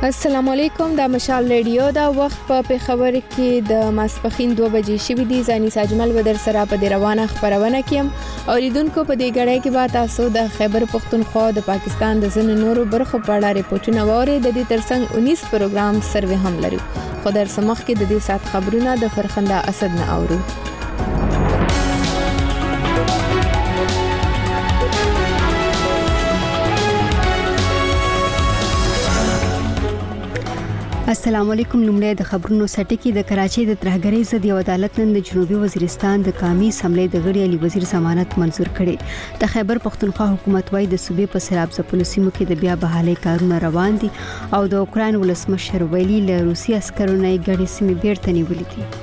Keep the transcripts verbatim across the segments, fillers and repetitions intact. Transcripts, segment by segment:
السلام علیکم، د مشال ریډیو دا وخت په پیښور کې د ماسپخین دوه بجې شوې دي. زاني ساجمل ودر سره په دې روانه خبرونه کیم او لیدونکو په دې غړې کې به تاسو د خیبر پختونخوا د پاکستان د ځینو نورو برخو په اړه ریپورتونه ووري. د دې ترڅنګ اونیس پروګرام سروې هم لري. خو در سمخ کې د دې سات خبرونه د فرخنده اسد نه اورو. السلام علیکم. لومړی د خبرونو سټکی. د کراچۍ د ترهګرۍ ضد یو عدالت نن د جنوبي وزیرستان د قومي اسمبلی د غړي علي وزیر ضمانت منزور کړي. د خیبر پختونخوا حکومت وايي د صوبې په سیلاب ځپلو سیمو کې د بیا بحالي کارونه روان دي او د اوکران ولسمشر ویلي له روسي عسکرو نه غړي سیمې بیرته نیولې دي.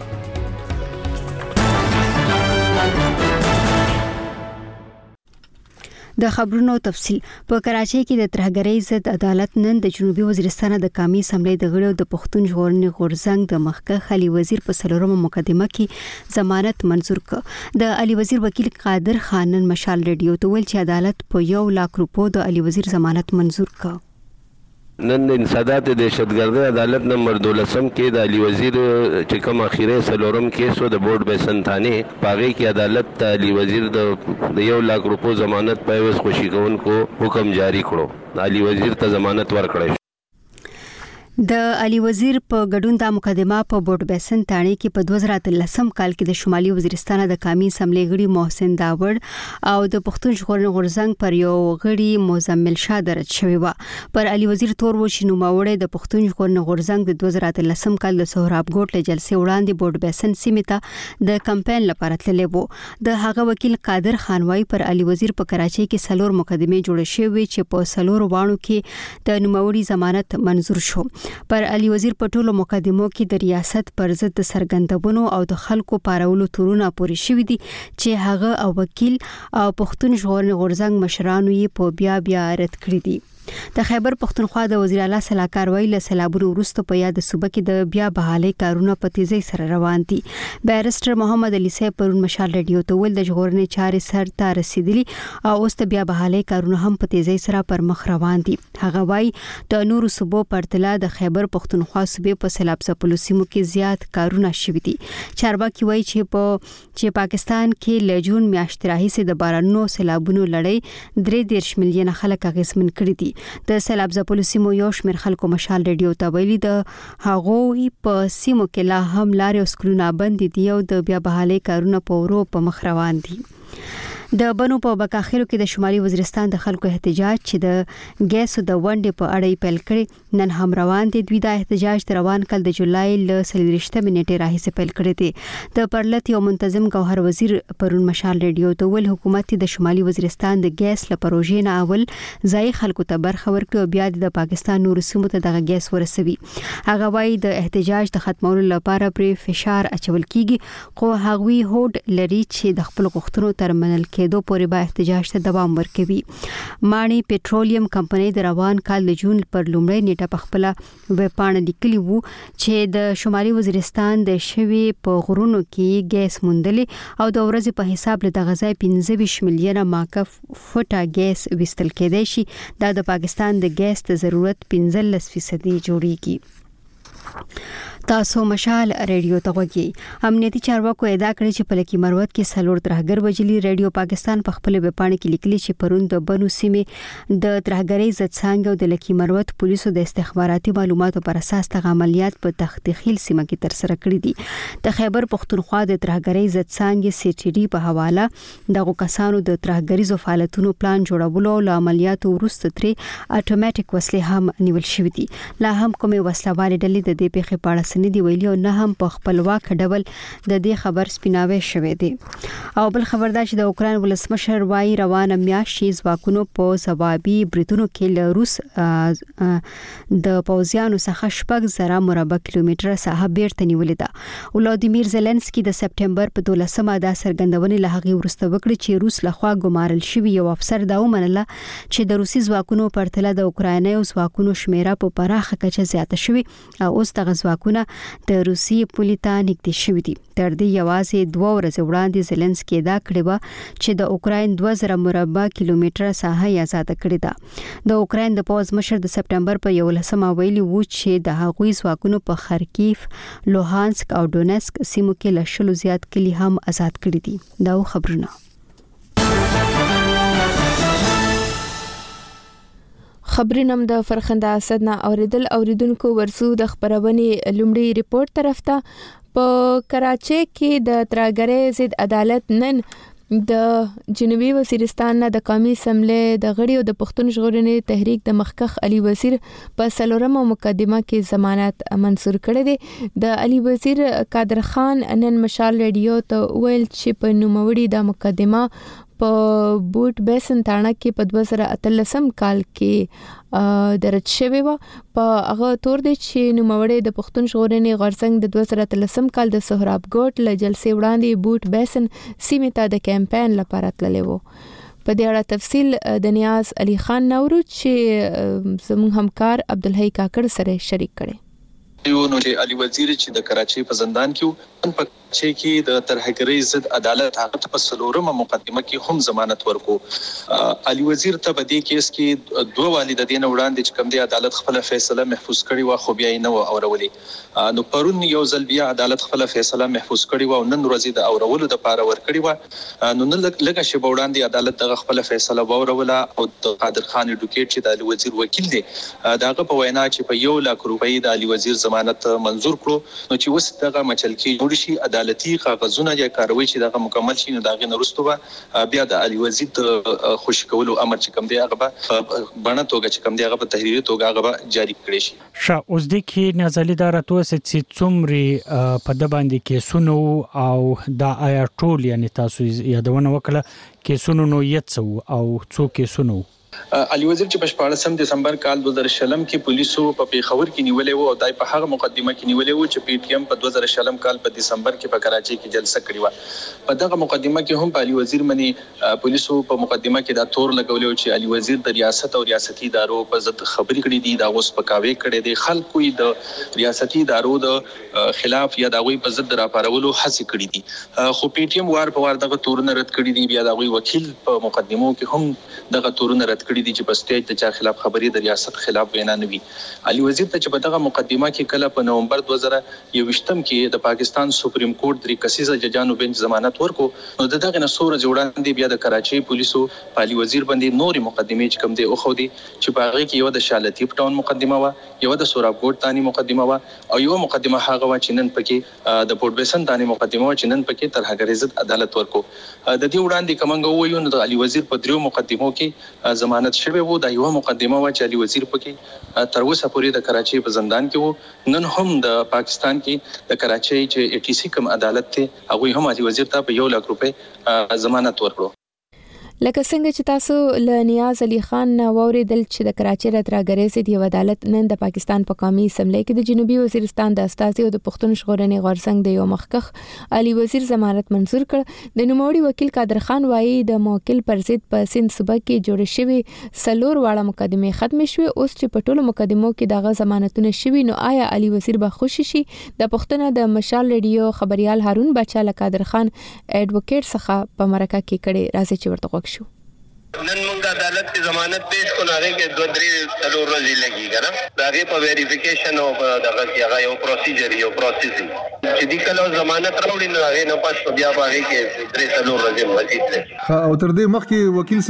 د خبرونو تفصیل. په کراچۍ کې د ترهګرۍ ضد عدالت نن د جنوبي وزیرستان د قومي اسمبلی د غړو د پښتون ژغورنې غورځنګ د مخکښ علي وزیر په څلورمه مقدمه کې ضمانت منزور کړ. د علي وزیر وکیل قادر خان نن مشال ریډیو ته ویل چې عدالت په یو لک روپو د علي وزیر ضمانت منزور کړ. نن انسداد دهشتګردۍ عدالت نمبر دولسم کې د علي وزیر چې کوم اخیری سلورم کیسو د بورډ بیسن تانه پاغي کې عدالت ته علي وزیر د یو لک روپو ضمانت په وس خوشی کوونکو حکم جاری کړو. علي وزیر ته ضمانت ورکړی. د علي وزیر په ګډون د مقدمه په بورډ بیسن تانه کې په دوه زره اتلسم کال کې د شمالي وزیرستان د قومي اسمبلی غړي محسن داوړ او د پښتون ژغورنې غورځنګ پر یو غړي مزمل شاه درج شوی و. پر علي وزیر تور و چې نوموړی د پښتون ژغورنې غورځنګ د دوه زره اتلسم کال د سهراب ګوټ له جلسې وړاندې بورډ بیسن سیمې ته د کمپاین لپاره تللی و. د هغه وکیل قادر خان وايي پر علي وزیر په کراچۍ کې سلور مقدمه جوړ شوې چې په سلور وانو کې د نوموړي ضمانت منزور شو. پر علي وزیر په ټولو مقدمو کې د ریاست پر ضد سرګندونو او د خلکو پارولو تورونه پوري شوې دي چې هغه او وکیل او پښتون ژغورنې غورځنګ مشرانو یې په بیا بیا رد کړی دي. د خیبر پختونخوا د وزیر اعلی صلاحکار ویل سیلابونو وروسته په یاد صوبه کې د بیا بحالي کارونه په تیزی سره روان دي. بیرسټر محمد علي صاحب پرون مشال ریډیو ته ویل د ژغورنې چارې سر ته رسیدلي او اوس د بیا بحالي کارونه هم په تیزی سره پر مخ روان دي. هغه وايي د نورو صوبو پرتله د خیبر پختونخوا صوبې په سیلاب ځپلو سیمو کې زیات کارونه شوي دي. چارواکي وايي چې په چې پاکستان کې له جون میاشتې راهیسې د بارانونو سیلابونو لړۍ درې دېرش میلیونه خلک اغېزمن کړي دي. د سیلاب ځپلو سیمو یو شمېر خلکو مشال ریډیو ته ویلي د هغوی په سیمو کې لا هم لارې او سکولونه بند دي او د بیا بحالي کارونه په ورو په مخ روان دي. د بنو په بکاخیرو کې د شمالي وزیرستان د خلکو احتجاج چې د ګیسو د ونډې په اړه پیل کړي نن هم روان دي. دوی د احتجاج د روان کال د جولای ل څلوېښتمې نیټې راهیسې پیل کړی دی. د پرلط یو منتظم ګوهر وزیر پرون مشال ریډیو ته ویل حکومت د شمالي وزیرستان د ګیس له پروژې نه اول ځای خلکو ته برخه ورکړي او بیا د پاکستان نورو سیمو ته دغه ګیس ورسوي. هغه وايي د احتجاج د ختمولو لپاره پرې فشار اچول کیږي خو هغوی هوډ لري چې د خپل غوښتنو تر منل کېدو پورې به احتجاج ته دوام ورکوي. مانی پټرولیم کمپنۍ د روان کال د جون پر لومړۍ نیټه په خپل ویب پاڼه لیکلي وو چې د شمالي وزیرستان د شوي په غرونو کې ګیس موندلې او د ورځې په حساب له دغه ځای پنځه ویشت میلیونه ماکف فوټه ګیس وستل کېدای شي. دا د پاکستان د ګیس د ضرورت پنځلس فیصدي جوړیږي. تاسو مشال ریډیو ته وګورئ. امنیتي چارواکو ادعا کړې چې په لکی مروت کې سلور ترهګر وجلی. ریډیو پاکستان په خپل ویب پاڼه کې لیکلي چې پرون د بنو سیمې د ترهګرۍ ضد څانګې او د لکی مروت پولیسو د استخباراتي معلوماتو پر اساس تغ عملیات په تختخیل سیمه کې تر سره کړی دي. د خیبر پختونخوا د ترهګرۍ ضد څانګې سی ټي ډي په حواله دغه کسانو د ترهګریزو فعالیتونو پلان جوړولو او عملیاتو وروسته ترې اتوماتیک وسلې هم نیول شوې دي. لا هم کومې وسلوالې ډلې د دې پیښې په اړه سندي ویلي او نه هم په خپلواک ډول د دې خبر سپیناوي شوې دي. او بل خبردار چې د اوکران ولسمشر وايي روانه میاشت ځواکونو په ځوابي بریتونو کې له روس د پوځیانو څخه شپږ زره مربع کیلومتره ساحه بیرته نیولې ده. ولادیمیر زيلنسکي د سپټمبر په دولسمه د څرګندونې له هغې وروسته وکړي چې روس لخوا ګمارل شوی یو افسر دا ومنله چې د روسي ځواکونو پرتله د اوکرایني ځواکونو شمیره په پراخه کچه زیاته شوې او اوس دغه ځواکونه د روسي پولې ته نږدې شوي دي. تر دې یوازې دوه ورځې وړاندې زيلنسکي دا کړی و چې د اوکراین دوه زره مربع کیلومتره ساحه آزاد کړې ده. د اوکراین د پوز مشر د سپټمبر په یولسمه ویلي و چې د هغوی ځواکونو په خارکیف، لوهانسک او ډونسک سیمو کې له شلو زیات کلی هم آزاد کړي دي. دا خبرونه خبرینم د فرخنده اسد نه اوریدل اوریدونکو ورسو د خبرونې لومړی ریپورت طرف ته. په کراچۍ کې د ترهګرۍ ضد عدالت نن د جنوبي وزیرستان د قومي اسمبلی د غړي او د پښتون ژغورنې تحریک د مخکخ علي وزیر په سلورمه مقدمه کې ضمانت منظور کړی دی. د علي وزیر قادر خان نن مشال ریډیو ته ویل چې په نوموړي د مقدمه په بوټ بیسن تاڼه کې په دوه زره اتلسم کال کې درج شوی و. په هغه تور دی چې نوموړی د پښتون ژغورنې غورځنګ د دوه زره اتلسم کال د سهراب ګوټ له جلسې وړاندې بوټ بیسن سیمې ته د کمپاین لپاره تللی و. په دې اړه تفصیل د نیاز علي خان نورو چې زموږ همکار عبدالحی کاکړ سره شریک کړي. یو نو چې علي وزیر چې د کراچۍ په زندان کې په کراچۍ کې د ترهګرۍ ضد عدالت هغه په سلورمه مقدمه کې هم ضمانت ورکو. علي وزیر ته په دې کیس کې دوه والد دین وړاندې چې کوم دی عدالت خپل فیصله محفوظ کړی و خو بیا یې نه اورولې. نو پرون یو ځل بیا عدالت خپل فیصله محفوظ کړی و او نن ورځې د اورولو د پاره ور کړی و. نو نن لږه شی وړاندې عدالت دغه خپل فیصله وروله او د قادر خان اډوکیټ چې د علي وزیر وکیل دی داغه په وینا چې په یو لک روپۍ د علي وزیر ضمانت منظور کړو. نو چې وس دغه مچلکی جوړ شي عدالتي کاغذونه یا کاروي چې دغه مکمل شي نو دغه نرستو بیا د علي وزیر ته خوشی کولو امر چې کوم دی هغه به بڼه توګه چې کوم دی هغه په تحریری توګه هغه جاری کړی شي. شا اوس د کې نازلې دارته چې څومره په د باندې کې سونو او د آیا ټول یعنی تاسو یادونه وکړه کې سونو نو یڅو او څو کې سونو علي وزیر چې په شپاړسم دسمبر کال دوه زره شلم کې پولیسو په پیښور کې نیولې وو او دای په هغه مقدمه کې نیولې وو چې پی ټی ایم په دوه زره شلم کال په دسمبر کې په کراچۍ کې جلسه کړې و. په دغه مقدمه کې هم په علي وزیر باندې پولیسو په مقدمه کې دا تور لګولې چې علي وزیر د ریاست او ریاستي ادارو په ضد خبرې کړې دي دا اوس په کاوي کړې دي خلکو د ریاستي ادارو د خلاف یا د غوي په ضد راپارولو هڅه کړې دي خو پی ټی ایم وار په وار دغه تورونه رد کړې دي. بیا د غوي وکیل په مقدمو کې هم دغه تورونه رد کړی دي چې په سټیج د چا خلاف خبرې د ریاست خلاف وینا نه وي. علي وزیر ته چې په دغه مقدمه کې کله په نومبر دوه زره یوویشتم کې د پاکستان سپریم کورټ درې کسیزه ججانو بنچ ضمانت ورکو نو دغه نسور جوړاندې بیا د کراچۍ پولیسو په علي وزیر باندې نورې مقدمې چې کوم دی او خو دي چې په هغه کې یو د شالتیپ ټاون مقدمه و یو د سوراب ګوټ تانی مقدمه و او یو مقدمه هغه و چې نن پکې د پورت بیسن تانی مقدمه و چې نن پکې ترهګرۍ ضد عدالت ورکو. د دې وړاندې کومنګ وایو نو د علي وزیر په دریو مقدمو کې ضمانت شوی وو. دا یو مقدمه و چې علي وزیر پکې تر اوسه پورې د کراچۍ په زندان کې وو. نن هم د پاکستان کې د کراچۍ چې ای ټي سي کوم عدالت ته هغه هم علي وزیر ته په یو لک روپۍ ضمانت ورکړو. لکه څنګه چې تاسو ل نیاز علي خان واوریدل چې د کراچۍ د ترهګرۍ ضد یو عدالت نن د پاکستان په قومي اسمبلی کې د جنوبي وزیرستان د استازي او د پښتون ژغورنې غورځنګ د یو مخکخ علي وزیر ضمانت منظور کړ. د نوموړي وکیل قادر خان وایي د موکل پر ضد په سند صوبه کې جوړ شوی سلور واړه مقدمه ختم شوه. اوس چې په ټولو مقدمو کې دغه ضمانتونه شوي نو آیا علي وزیر به خوشی شي؟ د پښتنه د مشال ریډیو خبريال هارون بچا له قادر خان اډوکیټ څخه په مرکه کې کړي راځي چې ورته وښیو. نن موږ عدالت کی ضمانت پیش کو نه کې دوه درې څلور ورځې لګي کنه دا غي په ویریفیکیشن او دغه هغه یو پروسیجر یو پروسیسینګ چې د کله ضمانت راوړي نو هغه نه پاس بیا باندې کې درې څلور ورځې مزید لګي. او تر دې مخکې وکیل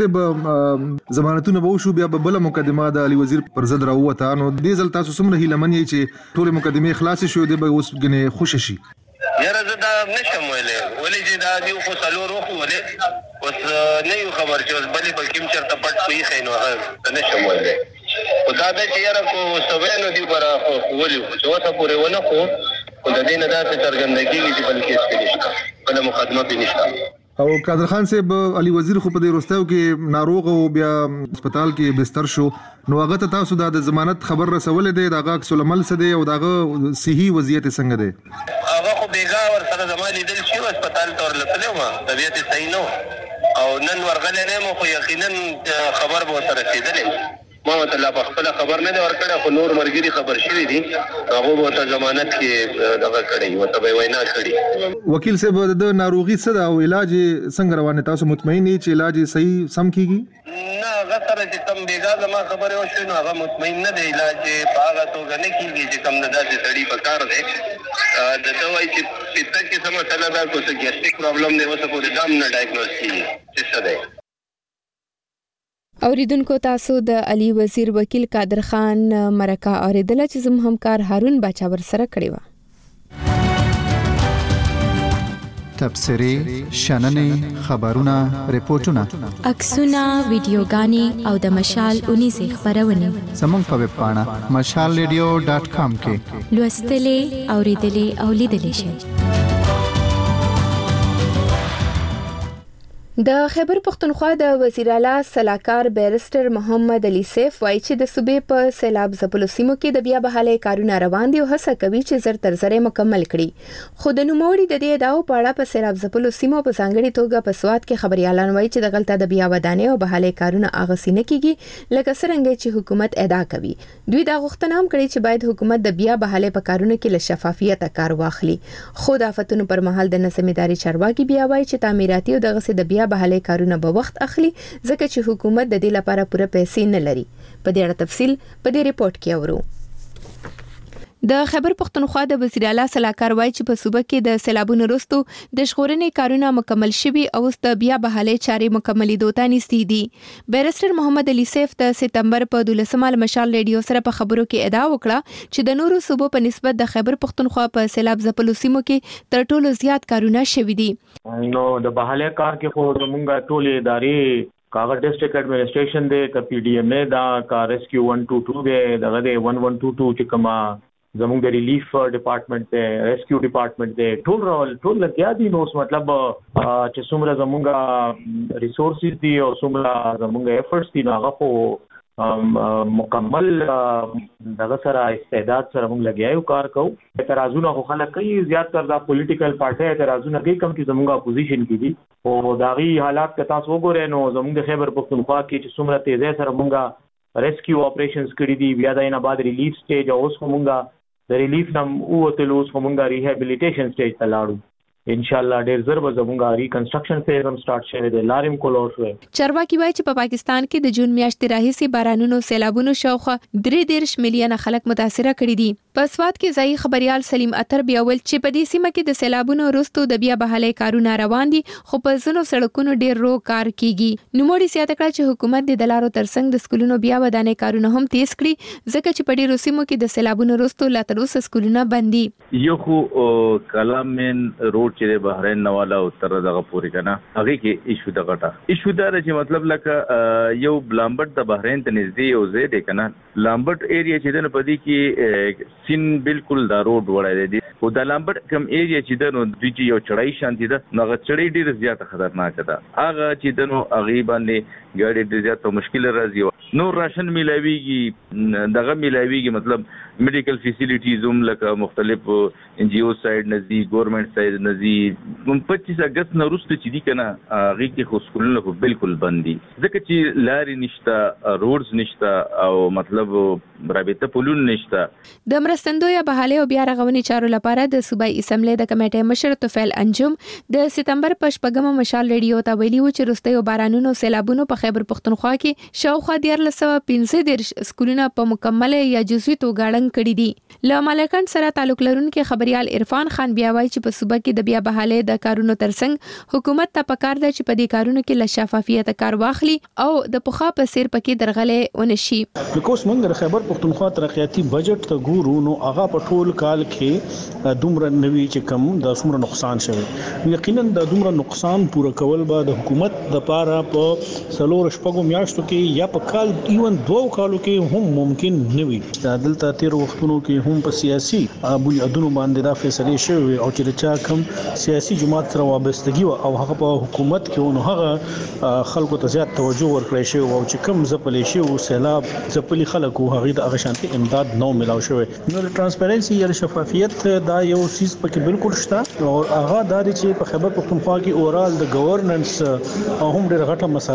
صاحب ضمانتونه به وشو بیا بل مقدمه د علي وزیر پر ضد راوته نو دې ځل تاسو سمره هیله منئ چې ټول مقدمه خلاص شي دی به اوس غنه خوش شي. یاره زه دا نشم ویلې ولې چې دا دی خو څلور وخت ولې اوس نه یو خبر چې اوس بلې په کوم چرته پټ کوي خینو هغه نشم ویلې او دا د چې یاره کو سوینو دی پر خو ولې چې اوسه پورې ونه خو د دې نه دا څرګندګي چې بل کیس کې نشته بل مقدمه به نشته. او قادر خان صاحب علي وزیر خو په دې وروستیو کې ناروغ او بیا هسپتال کې بستر شو نو هغه ته تاسو د ضمانت خبر رسولې ده دغه عکس العمل څه دی او دغه صحي وضعیت څنګه دی؟ هغه خو بیګا ور سره زموږ لیدل شي هسپتال ته ورلته ما طبيعت صحیح نو او نن ورغلې نه مو خو یقینا خبر به سره رسیدلې ما ته لا خپل خبر نه دی ورکړی خو نور مرګري خبر شوی دي هغه به ته ضمانت کې دغه کړی و ته وینا کړی. وکیل صاحب د ناروغي څه دا او علاج څنګه روانه تاسو مطمئن یې چې علاج صحیح سم کیږي؟ نه هغه سره چې کوم بیګا زما خبره وشوي نو هغه مطمئن نه دی علاج په هغه توګه نه کیږي چې کوم د داسې سړي په کار دی د دوای چې پته کې سم مسله دا کو څه ګیسټریک پرابلم دی اوسه پورې دام نه ډایګنوز کیږي چې څه دی. اوریدونکو تاسو د علي وزیر وکیل قادر خان مرکه اوریدله چې زموږ همکار هارون باچا ور سره کړی و. تبصرې شننې خبرونه ریپورتونه عکسونه ویډیوګانې او د مشال اونیزه خبرونه زموږ په ویب پاڼه مشال ریډیو ډاټ کام کې لوستلې اوریدلې او لیدلې شئ. د خیبر پختونخوا د وزیر اعلی سلاکار بیرسټر محمد علي سیف وایي چې د صوبې په سیلاب ځپلو سیمو کې د بیا بحالۍ کارونه روان دي او هڅه کوي چې زر تر زر مکمل کړي. خو د نوموړي د دې ادعاو په اړه په سیلاب ځپلو سیمو په ځانګړي توګه په سواد کې خبريالان وایي چې د غلطه د بیا ودانۍ او بحالۍ کارونه اغسي نه کیږي لکه څنګه چې حکومت ادعا کوي. دوی دا غوښتنه هم کړې چې باید حکومت د بیا بحالۍ په کارونو کې له شفافیت کار واخلي. خو د آفتونو پر مهال د نظم اداري چارواکي بیا وایي چې تعمیراتي او دغه د بیا بحالۍ کارونه به وخت اخلي ځکه چې حکومت د دې لپاره پوره پیسې نه لري. په دې اړه تفصیل په دې ریپورت کې اورو. د خیبر پختونخوا د وزیر اعلی سلاکار وایي چې په صوبه کې د سیلابونو وروسته د ژغورنې کارونه مکمل شوي او اوس د بیا بحالۍ چارې مکملې دوته نيستي دي. بیرسټر محمد علي سیف د سپتمبر په دولسمه مشال ریډیو سره په خبرو کې ادعا وکړه چې د نورو صوبو په نسبت د خیبر پختونخوا په سیلاب ځپلو سیمو کې تر ټولو زیات کارونه شوي دي. نو د بحالۍ کار کې خو زمونږ ټولې ادارې کاغذ ډیسټریکټ ایڈمنسټریشن دی کا پی ډی ایم ای دا کا ریسکیو ون ټو ټو دی دغه دی ون ون ټو ټو چې کما زموږ د ریلیف ډپارټمنټ دی ریسکیو ډپارټمنٹ دی ټول رول ټول لګیا دي. نو مطلب چې څومره زموږ ریسورسز دي او څومره زموږ ایفورټس دي هغه خو مکمل دغه سره استعداد سره موږ لګیاو کار کوو. اعتراضونه خو خلک کوي زیات تر دا پولیټیکل پارټي اعتراضونه کوي کوم چې زموږ اپوزیشن کې دي او داغي حالات که تاسو وګورئ نو زموږ د خیبر پختونخوا کې چې څومره تیزه سره موږ ریسکیو اپریشنز کړی دي بیا دا نه بعد ریلیف سټیج او اوس موږ د ریلیف نم او تل اوس موږ ریهابیلیټیشن سټیج ته لاړو. ان شاء الله ډیر زر به زموږه ریکنسټرکشن فیز هم سٹارټ شوه د لاریم کولور شوه. چارواکي وایي چې په پاکستان کې د جون میاشتې راهیسې بارانونو سیلابونو شاوخوا درې دېرش میلیونه خلک متاثره کړي دي. په سواد کې ځایي خبريال سلیم اتر بیا ول چې په دې سیمه کې د سیلابونو وروسته د بیا بحالۍ کارونه روان دي خو په ځینو سړکونو ډیر رو کار کیږي. نوموړي زیاته کړه چې حکومت د دلارو ترڅنګ د سکولونو بیا ودانۍ کارونه هم تیز کړي ځکه چې په ډیرو سیمو کې د سیلابونو وروسته لا تر اوسه سکولونه بند دي. یو خو کلامن روډ چې بحرین نواله او تر دغه پوری کنه هغه کې ایشو د غټه ایشو دا چې مطلب لکه یو لامبټ د بحرین ته نږدې او زه د کنه لامبټ ایریا چې د پدې کې سین بالکل دا روډ وړای دی او د لامبټ کم ایریا چې د نو د یو چړای شانتي ده نو چړای ډیر زیات خطرناک ده هغه چې د نو هغه باندې ګاډي ډیر زیات مشکل راځي نو راشن ملاویږي دغه ملاویږي مطلب میډیکل فیسیلیټیز هم لکه مختلف ان جی او سایډ نزدي ګورنمنت سایډ نزدي پچیس اگست نه وروسته چې دي کنه هغه کې خو سکولونه خو بالکل بند دي ځکه چې لارې نشته روډز نشته او مطلب رابطه پولون نشته. د مرستندوی بحالۍ او بیا رغونې چارو لپاره د صوبایي اسمبلی د کمیټې مشر توفیل انجم د سپتمبر په شپږمه مشال ریډیو ته ویلي و چې وروستیو بارانونو سیلابونو په خیبر پختونخوا کې شاوخوا دیارلس سوه پنځه دېرش سکولونه په مکمل یا جزوي توګه ړنګ کړي دي. له مالکان سره تعلق لرونکي خبريال عرفان خان بیا وایي چې په صوبه کې د بیا بحالۍ د کارونو ترڅنګ حکومت ته پکار ده چې په دې کارونو کې له شفافیت کار واخلي او د پخوا په سیر پکې درغلې ونشي. لکه موږ د خیبر پختونخوا ترقیاتي بجټ ته ګورو نو هغه په ټول کال کې دومره نوي چې کم د څومره نقصان شوی یقینا د دومره نقصان پوره کول به د حکومت د پاره په سلور شپږو میاشتو کې یا په کال ایون دوه کالو کې هم ممکن نه وي. د دلته تیر وختونو کې هم په سیاسي بنیادونو باندې دا فیصله شوی او چې چا کم سیاسي جماعت سره وابستګي او هغه په حکومت کې نو هغه خلکو ته زیات توجه ورکړی شو او چې کم زپلې شو سیلاب زپلي خلکو هغه د هغه شانتي امداد نو ملاو شوی. نو ترانسپیرنسي یا شفافیت دا یو چیز پکې بالکل شته او هغه د چې په خیبر پختونخوا کې اورال د گورننس هم ډېر غټه مسله روان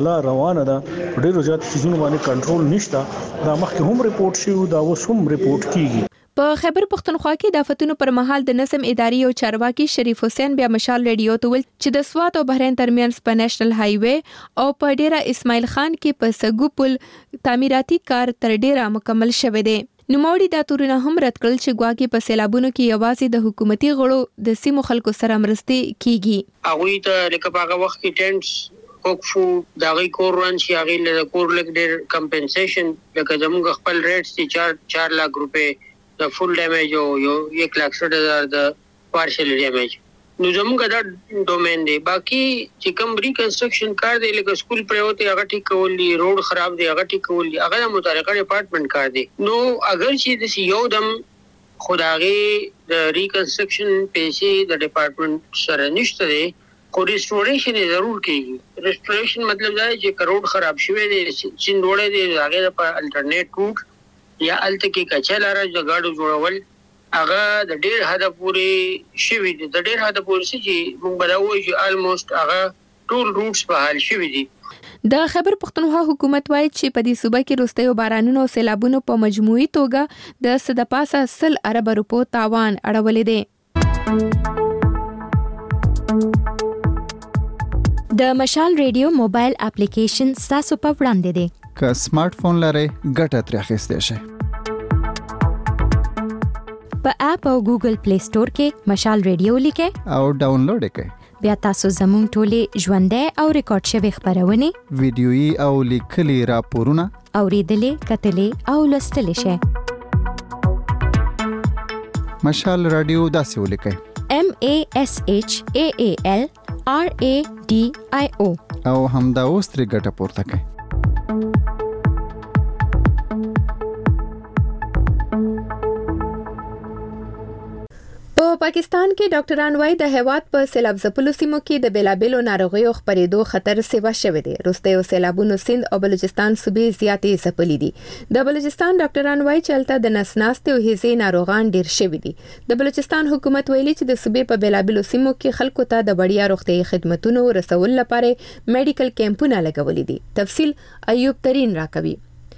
روانه ده ډېر زیات سيزونه باندې کنټرول نشته دا مخکې هم ریپورت شوی دا اوس هم ریپورت کیږي په خیبر پختونخوا کې د آفتونو پر مهال د نظم اداري او چارواکي شریف حسین بیا مشال ریډیو ته ول چې د سوات او بحرین ترمنځ په نېشنل های وې او په ډیره اسماعیل خان کې په سګو پل تعمیراتي کار تر ډیره مکمل شوه دی. نوموړي دا تورونه هم رد کړل چې ګواکې په سیلابونو کې یوازې د حکومتي غړو د سیمو خلکو سره مرستې کیږي. هغه ته لکه په هغه وخت کې ټینټس کوکفو داغي کورن شي هغه له کور لګ ډیر کمپنسیشن لکه زموږ خپل ریټس چې چار چار لک روپے د فول ډیمیج او یو یک لک سठ هزار د پارشل ډیمیج نو زموږ دا ډومین دی. باقي چې کوم ریکنسټرکشن کار دی لکه سکول پروته هغه ټیک کول دي روډ خراب دی هغه ټیک کول دي هغه متعلقه ډپارټمنټ کار دی. نو اگر چې د یو دم خدایي د ریکنسټرکشن پیسې د ډپارټمنټ سره نشته دی خو ریسټوریشن ضرور کیږي. ریسټوریشن مطلب دا چې کروڑ خراب شوی دی چندوړې دی هغه د الټرنیټ روټ یا الته کې کچل راځي د گاډو جوړول هغه د ډېر حد پورې شوی دی د ډېر حد پورې چې موږ بداوي چې الموست هغه ټول روټس په حال شوی دی. د خیبر پختونخوا حکومت وایي چې په دې صوبه کې وروستیو بارانونو او سیلابونو په مجموعي توګه د څه د پاسه سل ارب روپو تاوان اړولې دی. د مشال ریډیو موبایل اپلیکیشن تاسو په وړاندې دی. که سمارټ فون لرئ ګټه ترې اخیستی شئ. په اپ او ګوګل پلی سٹور کې مشال ریډیو لیکئ او ډاونلوډ یې کړئ. بیا تاسو زموږ ټولې ژوندۍ او ریکارډ شوي خبرونه ویډیويي او لیکلي راپورونه اوریدلې کتلې او لوستلې شئ. مشال رادیو داسې ولیکئ M A S H A A L R A D I O او همدا اوس ترې ګټه پورته کړئ. په پاکستان کې ډاکټران وايي د هیواد په سیلاب ځپلو سیمو کې د بیلابیلو ناروغیو خپرېدو خطر سیوا شوی دی. وروستیو سیلابونو سند او بلوچستان صوبې زیاتې ځپلې دي. د بلوچستان ډاکټران وايي چې هلته د نس ناستې او هیزې ناروغان ډیر شوي دي. د بلوچستان حکومت ویلي چې د صوبې په بیلابیلو سیمو کې خلکو ته د وړیا روغتیايي خدماتو رسول لپاره میډیکل کیمپونه لګولې دي. تفصیل ایوب ترين راکوي.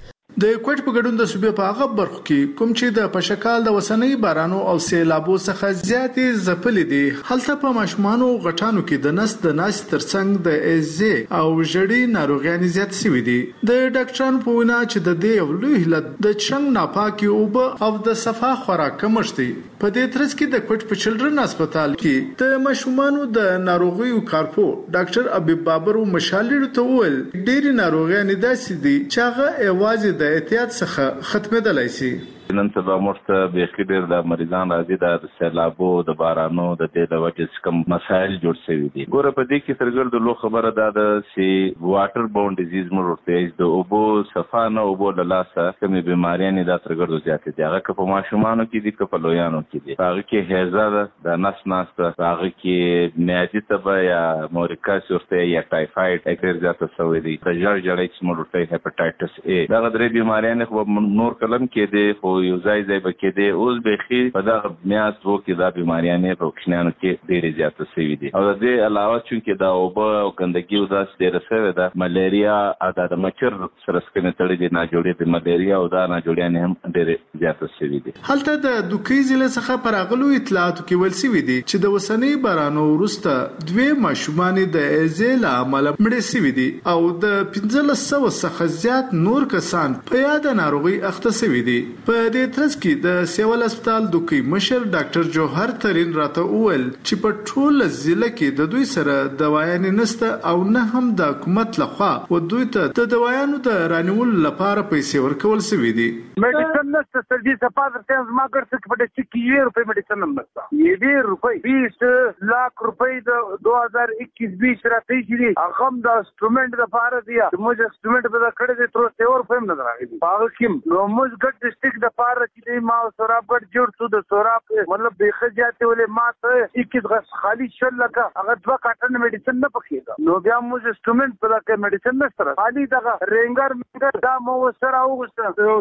د کوټ په ګډون د صوبې په هغه برخو کې کوم چې د پشکال د وسنۍ بارانو او سیلابو څخه زیاتې ځپلې دي هلته په ماشومانو غټانو کې د نس د ناس ترڅنګ د ایزي او جړې ناروغیان زیات شوي دي. د ډاکټران په وینا چې د دې یو لوی علت د چنګ ناپاکي اوبه او د صفا خوراک کمښت دی. په دې ترڅ کې د کوټ په چلډرن هسپتال کې د ماشومانو د ناروغیو کارپو ډاکټر ابي بابر مشالې ته وویل ډېری ناروغیان داسې دي چې هغه ایوازي د احتیاط څخه ختمېدلای شي. نن سبا مرته به ډېر د مریضان راځي د سیلابو د بارانو د دې د وجې کوم مسایل جوړ شوي دي. ګوره په دې کې څرګند د لو خبره ده د سی واټر باوند ډیزیز مور ورته د اوبو صفا نه اوبو د لاسه کومې بیماریاں د څرګند زیات دي. هغه که په ماشومانو کې دي که په لویانو کې دي. هغه کې هیزه ده د نس ناسته هغه کې میادي تبه یا مورکاس ورته یا ټایفاید اکثر زیات شوی دي. د جړ جړ ایکس مور ورته هپاتایټس ای دا درې بیماریاں خو نور کلم کې دي یو ځای ځای بکې دي اوس بخي په دا میاس وو کې دا بیماریاں په کوښنانو کې ډېرې زیات شوي دي. او د دې علاوه چې دا اوبه او ګندګي او داس ډېر شوی ده ملیریا اته د مچر سره سکنه تړلې دي نه جوړې د ملیریا او دا نه جوړیان هم ډېر زیات شوي دي. هلته د دوکې ضلع څخه پراغلو اطلاعاتو کې ول شوي دي چې د وسنۍ بارانو وروسته دوه ماشومان د ایزل عمل مړ شوي دي او د پنځه سوه څخه زیات نور کسان په یاد ناروغي اخته شوي دي. په دې ترڅ کې د سیول هسپتال دوکې مشر ډاکټر جوهر ترين راته وویل چې په ټول ضلع کې د دوی سره دوايانې نشته او نه هم د حکومت لخوا و دوی ته د دوايانو د رانیول لپاره پیسې ورکول شوې دي. Medicine नसतं sir जी सपास मागड सकपटे इक्कीस रुपए मेडिसिन नसतं ये रुपए बीस लाख रुपए दो हजार इक्कीस बीस रात ही अकम द इंस्ट्रूमेंट द पार दिया मुझे इंस्ट्रूमेंट पे खड़े दे तो सेवर रुपए नजर आ गई पागल किम मुझगढ़ डिस्ट्रिक्ट द पार की मा सोराबगढ़ जोड़ तो द सोराब मतलब बेख जाते वाले मात इक्कीस खाली शल लगा अगर दवा काटन मेडिसिन न पकेगा नो बिया मुझे इंस्ट्रूमेंट पे के मेडिसिन न सर खाली दगा रेंगर मेंगर दा मो सर आओ सर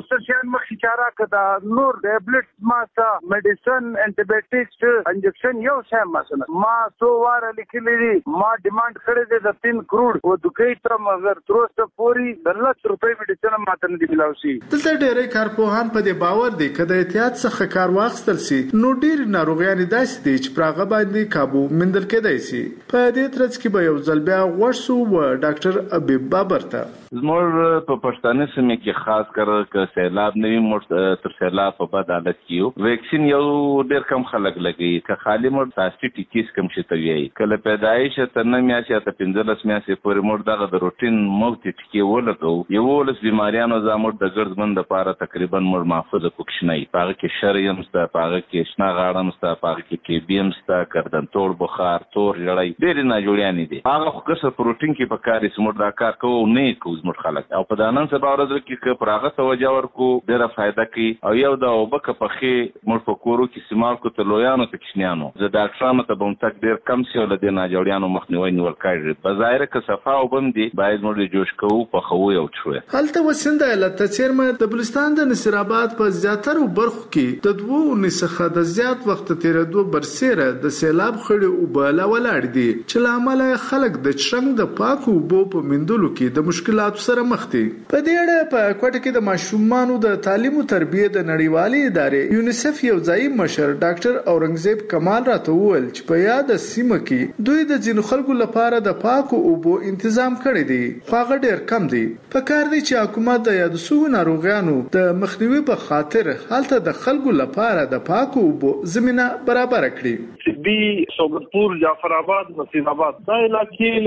ځان مخې چاره کړه نور ټابلیټس ما ته میډیسن انټي بایوټکس انجکشن یو شی مثلا ما سو واره لیکلي دي ما ډیماند کړی دی د تین کروڑ او دوکې تر مگر تروسته پوری د لس روپۍ میډیسن ماته نه دی ملاوي دلته ډېری کارپوهان په دې باور دي کله احتیاط څخه کار واخیستل سي نو ډېر ناروغیان داسې دي چې پراغه باندې काबू مندل کېدای شي په دې ترڅ کې به یو ځل بیا ورسو و ډاکټر ابي بابر ته زموږ په پښتانه سیمه کې خاص کر ک سیلاب نوی مر تر سیلاب په بد حالت کې ویکسین یو ډېر کم خلک لګي ک خالي مر تاسو ټیکیس کم شته وی کله پیدایش ته نه میاشي ته پنځلس میاشي پورې مر دغه د روټین موت ټیکی ولګو یو ولس بیماریانو زموږ د ګرځمن لپاره تقریبا مر محفوظ کوښنی پاره کې شریم ستا پاره کې شنا غاړم ستا پاره کې کې بیم ستا کردن تور بخار تور جړی ډېر نه جوړیانی دي هغه خو کسه پروتین کې پکاري سمور دا کار کوو نه کوو زموږ خلک او په دانن سبا ورځ کې ک پراغه توجه ورکو ډېر فائدہ کوي او یو دا وبکه پخې مور په کورو کې سیمال کو ته لویانو ته کښنیانو زه ډاکټرانو ته بم تک ډېر کم سی ول دي نه جوړیانو مخنیوي نیول کړي په ظاهر کې صفه او بندي باید موږ جوش کوو په خو یو شوې هلته وسنده لته چیرمه د بلوچستان د نصیر آباد په زیاتره برخو کې د دوه نسخه د زیات وخت تیرېدو برسېره د سیلاب خړې او بل ولاړ دي چې لامل خلک د چرنګ د پاکو بو په مندلو کې د مشکلاتو سره مخ دي په دې اړه په کوټه کې د ماشومانو د تعلیم او تربیه د نړیوالې ادارې یونیسف یو ځای مشر ډاکټر اورنګزیب کمال راته وویل چې په یاد سیمه کې دوی د ځینو خلکو لپاره د پاکو او بو تنظیم کړی دی خو هغه ډېر کم دی په کار دی چې حکومت د یاد سو ناروغانو د مخنیوي په خاطر هلته د خلکو لپاره د پاکو بو زمينه برابر کړي دی صوبتپور جعفر آباد نصیر آباد دا علاقې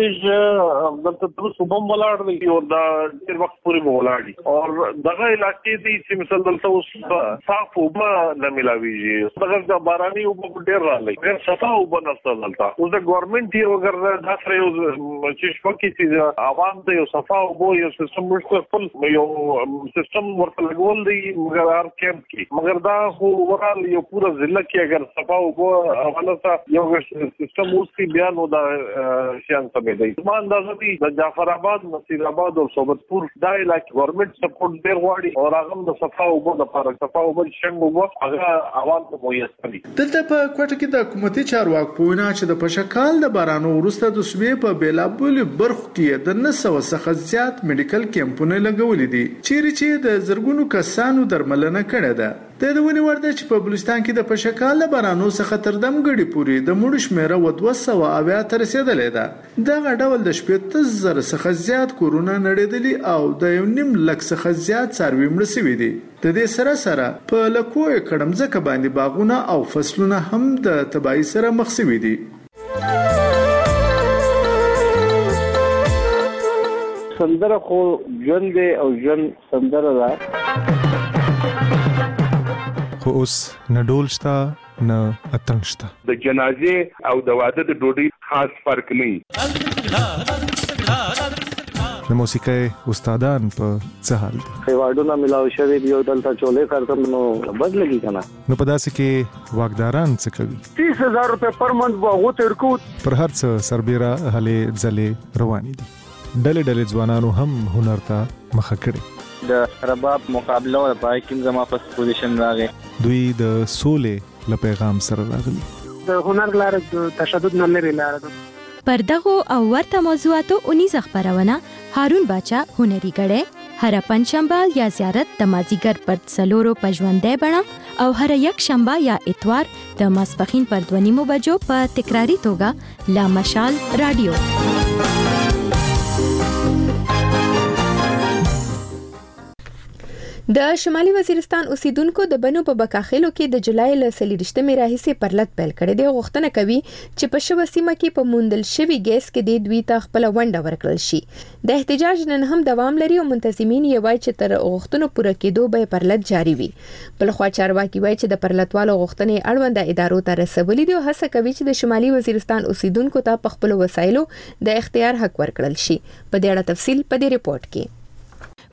لږ دلته تر صوبم ولاړ دی او دا ډېر وخت پورې ولاړ دي او دغه علاقې دي چې مثلا دلته اوس صاف اوبه نه ملاويږي دغه د باراني اوبه ډېر راغلي ډېر صفا اوبه نشته دلته اوس د ګورنمنت یې وګر دا سره یو چې شپږ چې عوام ته یو صفا اوبه یو سیستم ورته خپل یو سیستم ورته لګول دی مګر هر کېمپ کې مګر دا خو ورال یو پورا ضلع کې اگر صفا اوبه حواله یو سیستم اوس کې بیان و دا شان سمې دی زما اندازه دي د جعفر آباد نصیر آباد او صوبتپور دا علاقې ګورنمنت سپورټ ډېر غواړي او هغه د صفا اوبه لپاره صفا اوبه څنګه وو هغه عوام ته میسر دي دلته په کوټه کې د حکومتي چارواکو پوینه چې د پشکال د بارانو وروسته د صوبې په بیلابل برخو کې د نسو څخه زیات میډیکل کیمپونه لګولې دي چیرې چې د زرګونو کسانو درملنه کړې ده د دې ونی ورده چې په بلوچستان کې د پشکال د بارانو څخه تر دمګړي پوري د مړو شمیره و دوه سوه اویا ته رسیدلې ده دغه ډول د شپږ زره څخه زیات کورونه نړیدلي او د یو نیم لک څخه زیات څاروي مړه شوي دي د دې سره سره په لکو کړمځکه باندې باغونه او فصلونه هم د تباہي سره مخ شوي دي سندره خو ژوند دی او ژوند سندره ده خو اوس نه ډول شته نه اتڼ شته د جنازې او د واده د ډوډۍ خاص فرق نه د موسیقۍ استادان په څه حال دي خیواډونه ملاوي شوی دی او دلته چولې کارتم نو بد لګي کنه نو په داسې کې واګداران څه کوي تیس هزار روپے پر منت واغو ترکو پر هر څه سربېره هلې ځلې روانې دي ډلې ډلې ځوانانو هم هنر ته مخه کړي د رباب مقابله او پای کې زما په پوزیشن راغی دوی د سولې له پیغام سره راغلي د هنر لار د تشدد نه لري لار پر دغه او ورته موضوعاتو اونیزه خبرونه هارون باچا هنري غړې هر پنځشنبه یا زیارت د مازیګر پر څلورو پژوندې بڼه او هر یک شنبه یا اتوار د ماسپخین پر دوه نیمو بجو په تکراری توګه لا مشال رادیو د شمالي وزیرستان اوسیدونکو د بنو په بکاخېلو کې د جولای ل سلیریشتمې راهیسې پرلط پیل کړی دی غوښتنه کوي چې په شوه سیمه کې په موندل شوي ګیس کې د دوی ته خپل ونډه ورکړل شي د احتجاج نن هم دوام لري او منتظمین یې وایي چې تر غوښتنو پوره کېدو به پرلط جاری وي بلخوا چارواکي وایي چې د پرلطوالو غوښتنې اړوند ادارو ته رسولې دي او هڅه کوي چې د شمالي وزیرستان اوسیدونکو ته په خپل وسایلو د اختیار حق ورکړل شي په دې اړه تفصیل په دې ریپورت کې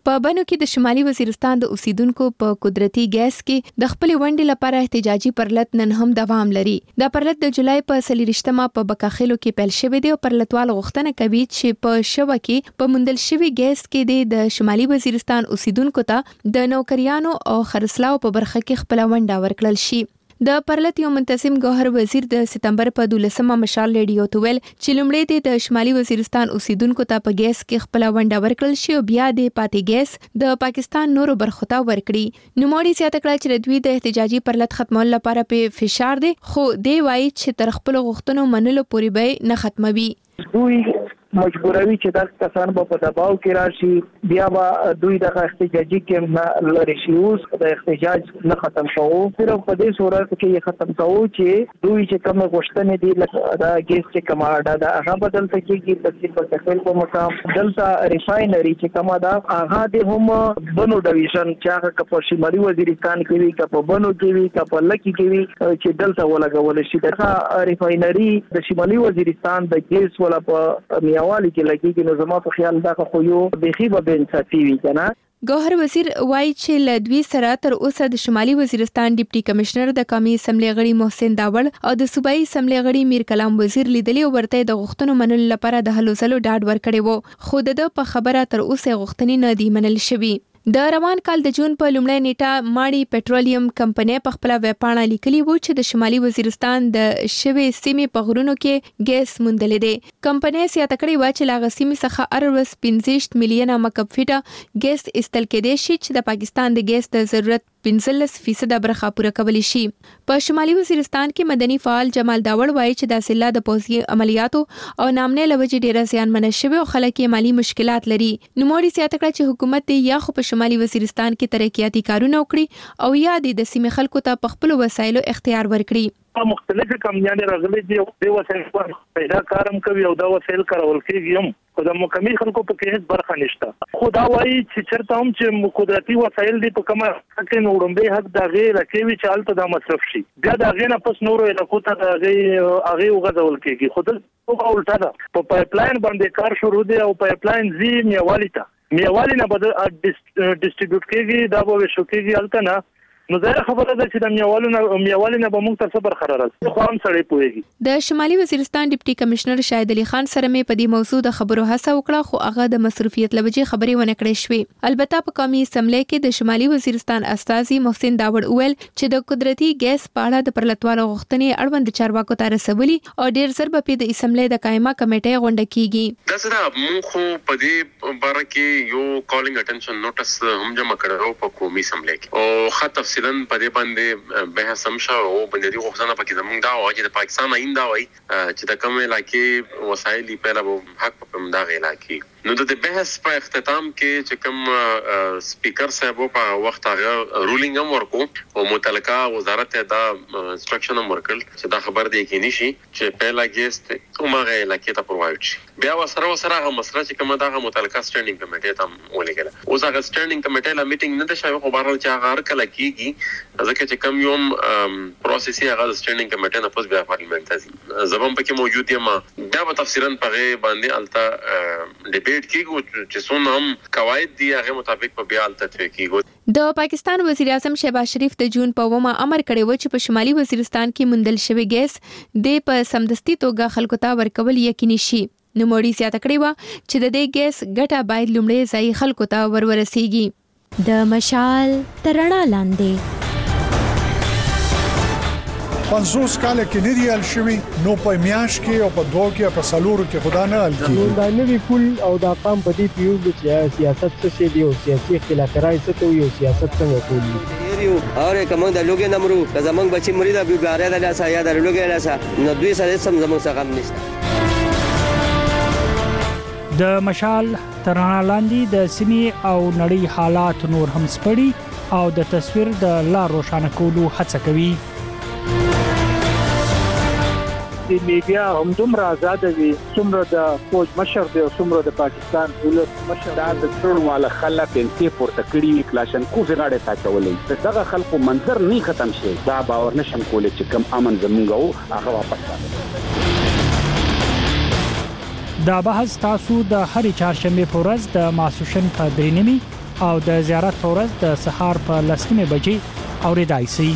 په بنو کې د شمالي وزیرستان د اوسیدونکو په قدرتي ګیس کې د خپل ونډې لپاره احتجاجي پرلط نن هم دوام لري. دا پرلط د جولای په څلوېښتمه په بکاخیلو کې پیل شوی دی او پرلطوال غوښتنه کوي چې په شوه کې په موندل شوی ګیس کې د شمالي وزیرستان اوسیدونکو ته د نوکریانو او خرڅلاو په برخه کې خپل ونډه ورکړل شي. د پرلط یو منتظم ګوهر وزیر د سپتمبر په دولسمه مشال ریډیو ته ویل چې لومړی د شمالي وزیرستان اوسیدونکو ته په ګیس کې خپل ونډه ورکړل شي او بیا د پاتې ګیس د پاکستان نورو برخو ته ورکړي. نوموړي زیاته کړه چې دوی د احتجاجي پرلط ختمولو لپاره په فشار دي، خو دی وایي چې تر خپل غوښتنو منلو پورې به نه ختموي. دوی مجبوروي چې دا کسان په دباو کې راشي، بیا به دوی د احتجاجي کې نه لري شي. اوس د احتجاج نه ختم شوو، صرف په دې صورت کې یې ختم کوو چې دوی چې کوم غوښتنې دي لکه دا ګیس چې کومه اډه ده هغه بدل کېږي. تقسیم په تخیل په مقام دلته ریفاینري چې کومه ده هغه د هم بنو ډیویژن چې هغه په شمالي وزیرستان کې وي، که په بنو کې وي، که په لکی کې وي، چې دلته ولګول شي. دا ریفاینري د شمالي وزیرستان د ګیس ولا په میاوالی کې لګیږي. نو زما په خیال دا خو یو بخي به بنصافي وي کنه. ګوهر وزیر وایي چې له دوی سره تر اوسه د شمالي وزیرستان ډیپټي کمشنر د قومي اسمبلی غړي محسن داوړ او د صوبایي اسمبلی غړي میر کلام وزیر لیدلي او ورته د غوښتنو منلو لپاره د هلو ځلو ډاډ ورکړی وو، خو د په خبره تر اوسه غوښتنې نه دي منل شوي. د روان کال د جون په لومړۍ نیټه ماړي پټرولیم کمپنۍ په خپل ویب پاڼه لیکلي وو چې د شمالي وزیرستان د شوي سیمې په غرونو کې ګیس موندلې دي. کمپنۍ زیاته کړې و چې لا غسیمې څخه هر ورځ پنځه میلیونه مکعب فیټه ګیس استل کېدای شي چې د پاکستان د ګیس د ضرورت پنځلس فیصد برخه پوره کولی شي. په شمالي وزیرستان کې مدني فعال جمال داوړ وایي چې د سیلا د پوځي عملیاتو او نامنې لوجې ډیره زیانمن شوی او خلک یې مالی مشکلات لري. نوموړي زیاته کړه چې حکومت یا خو په شمالي وزیرستان کې ترقیاتي کارونه وکړي او یا د سیمې خلکو ته په خپل وسایلو اختیار ورکړي. مختلفه کمیانې راغلي دي، د وسایل پیدا کارم کوي او دا وسایل کارول کېږي هم، خو د مکمل خلکو په کې هیڅ برخه نشته. خو دا وایي چې چېرته هم چې قدرتي وسایل دي په کومه کې نو وړاندې حق د هغې راکوي چې هلته دا مصرف شي، بیا د هغې نه پس نورو علاقو ته د هغې هغې وغځول کېږي. خو دلته الټه ده، په پایپ لاین باندې کار شروع دی او پایپ لاین ځي میوالي ته، میوالي نه به ډسټریبیوټ کېږي، دا به ویشو کېږي هلته نه. نو دا خبره ده چې د میوالو نه میوالي نه به موږ ته صبر خبره راځي، خو هم سړی پوهیږي. د شمالي وزیرستان ډیپټي کمشنر شاهد علي خان سره مې په دې موضوع د خبرو هڅه وکړه، خو هغه د مصروفیت لوجې خبرې ونه کړې شوې. البته په قومي اسمبلی کې د شمالي وزیرستان استازي محسن داوړ وویل چې د قدرتي ګیس په اړه د پرلطوالو غوښتنې اړوند چارواکو ته رسولي او ډیر ژر به په د اسمبلی د قائمه کمیټې غونډه کیږي. دا سره موږ خو په دې باره کې یو کالینګ اټینشن نوټس هم جمع کړو په قومي اسمبلی کې او خاص تفصیلا په دې باندې بحث هم شو او باندې غوښتنه پکې زموږ دا و چې د پاکستان آئین دا وایي چې د کوم علاقې وسایل په لاره حق په مداغه علاقې. نو د بحث په اختتام کې چې کوم سپیکر صاحب په وخت هغه رولینګ هم ورکو او متعلقه وزارت دا انسټرکشن هم ورکړل چې دا خبر دی کې نشي چې پهلا ګیست کومه علاقې ته پرووایډ شي. بیا وسره وسره هم مسله چې کومه دا متعلقه سټینډینګ کمیټې ته ولګل. اوس هغه سټینډینګ کمیټې لا میټینګ نه ده شوی، خو بهر چې هغه هر کله کېږي ځکه چې کوم یوم پروسس یې هغه سټینډینګ کمیټې نه پوس بیا پارلیمنت ته ځي. زبم پکې موجود یم، دا به تفصیلا په باندې الته ډیبیټ کیږي چې څونه هم قواعد دي هغه مطابق په بیا الته تطبیق کیږي. د پاکستان وزیر اعظم شهباز شریف د جون په ومه امر کړی و چې په شمالي وزیرستان کې موندل شوی ګیس د په سمدستي توګه خلکو ته ورکول یقیني شي. نوموړي زیاته کړې وه چې د دې ګیس ګټه باید لومړی ځای خلکو ته ورورسیږي. د مشال تر رڼا لاندې پنځوس کاله کې نه دی حل شوی، نو په میاش کې او په دوه کې په سلورو کې خدا نه حل کیږي. دا نوی پول او دا قام په دې پیو چې سیاست څه شي دی او سیاسي اختلافات څه کوي او سیاست څنګه کوي. یو اور کوم د لوګي نمرو که زمنګ بچي مرید ابي باره د لاسه یا د لوګي لاسه نو دوی سره سم زمنګ څخه هم نشته. د مشال تر رڼا لاندې د سیمې او نړۍ حالات نور هم سپړي او د تصویر د لار روښانه کولو هڅه کوي. د میډیا هم دومره آزاد وي څومره د فوج مشر دی او څومره د پاکستان ولس مشر. دا د ټول والا خلک انتي پورته کړي کلاشن کوفي غاړه ساتولې دغه خلکو منظر نه ختم شي. دا باور نشم کولای چې کم امن زمونږ او هغه واپس راځي. دا بحث تاسو د هرې چهارشنبه په ورځ د ماسوشن په درې نیمه او د زیارت په ورځ د سهار په لسمه بجې اوریدای شي.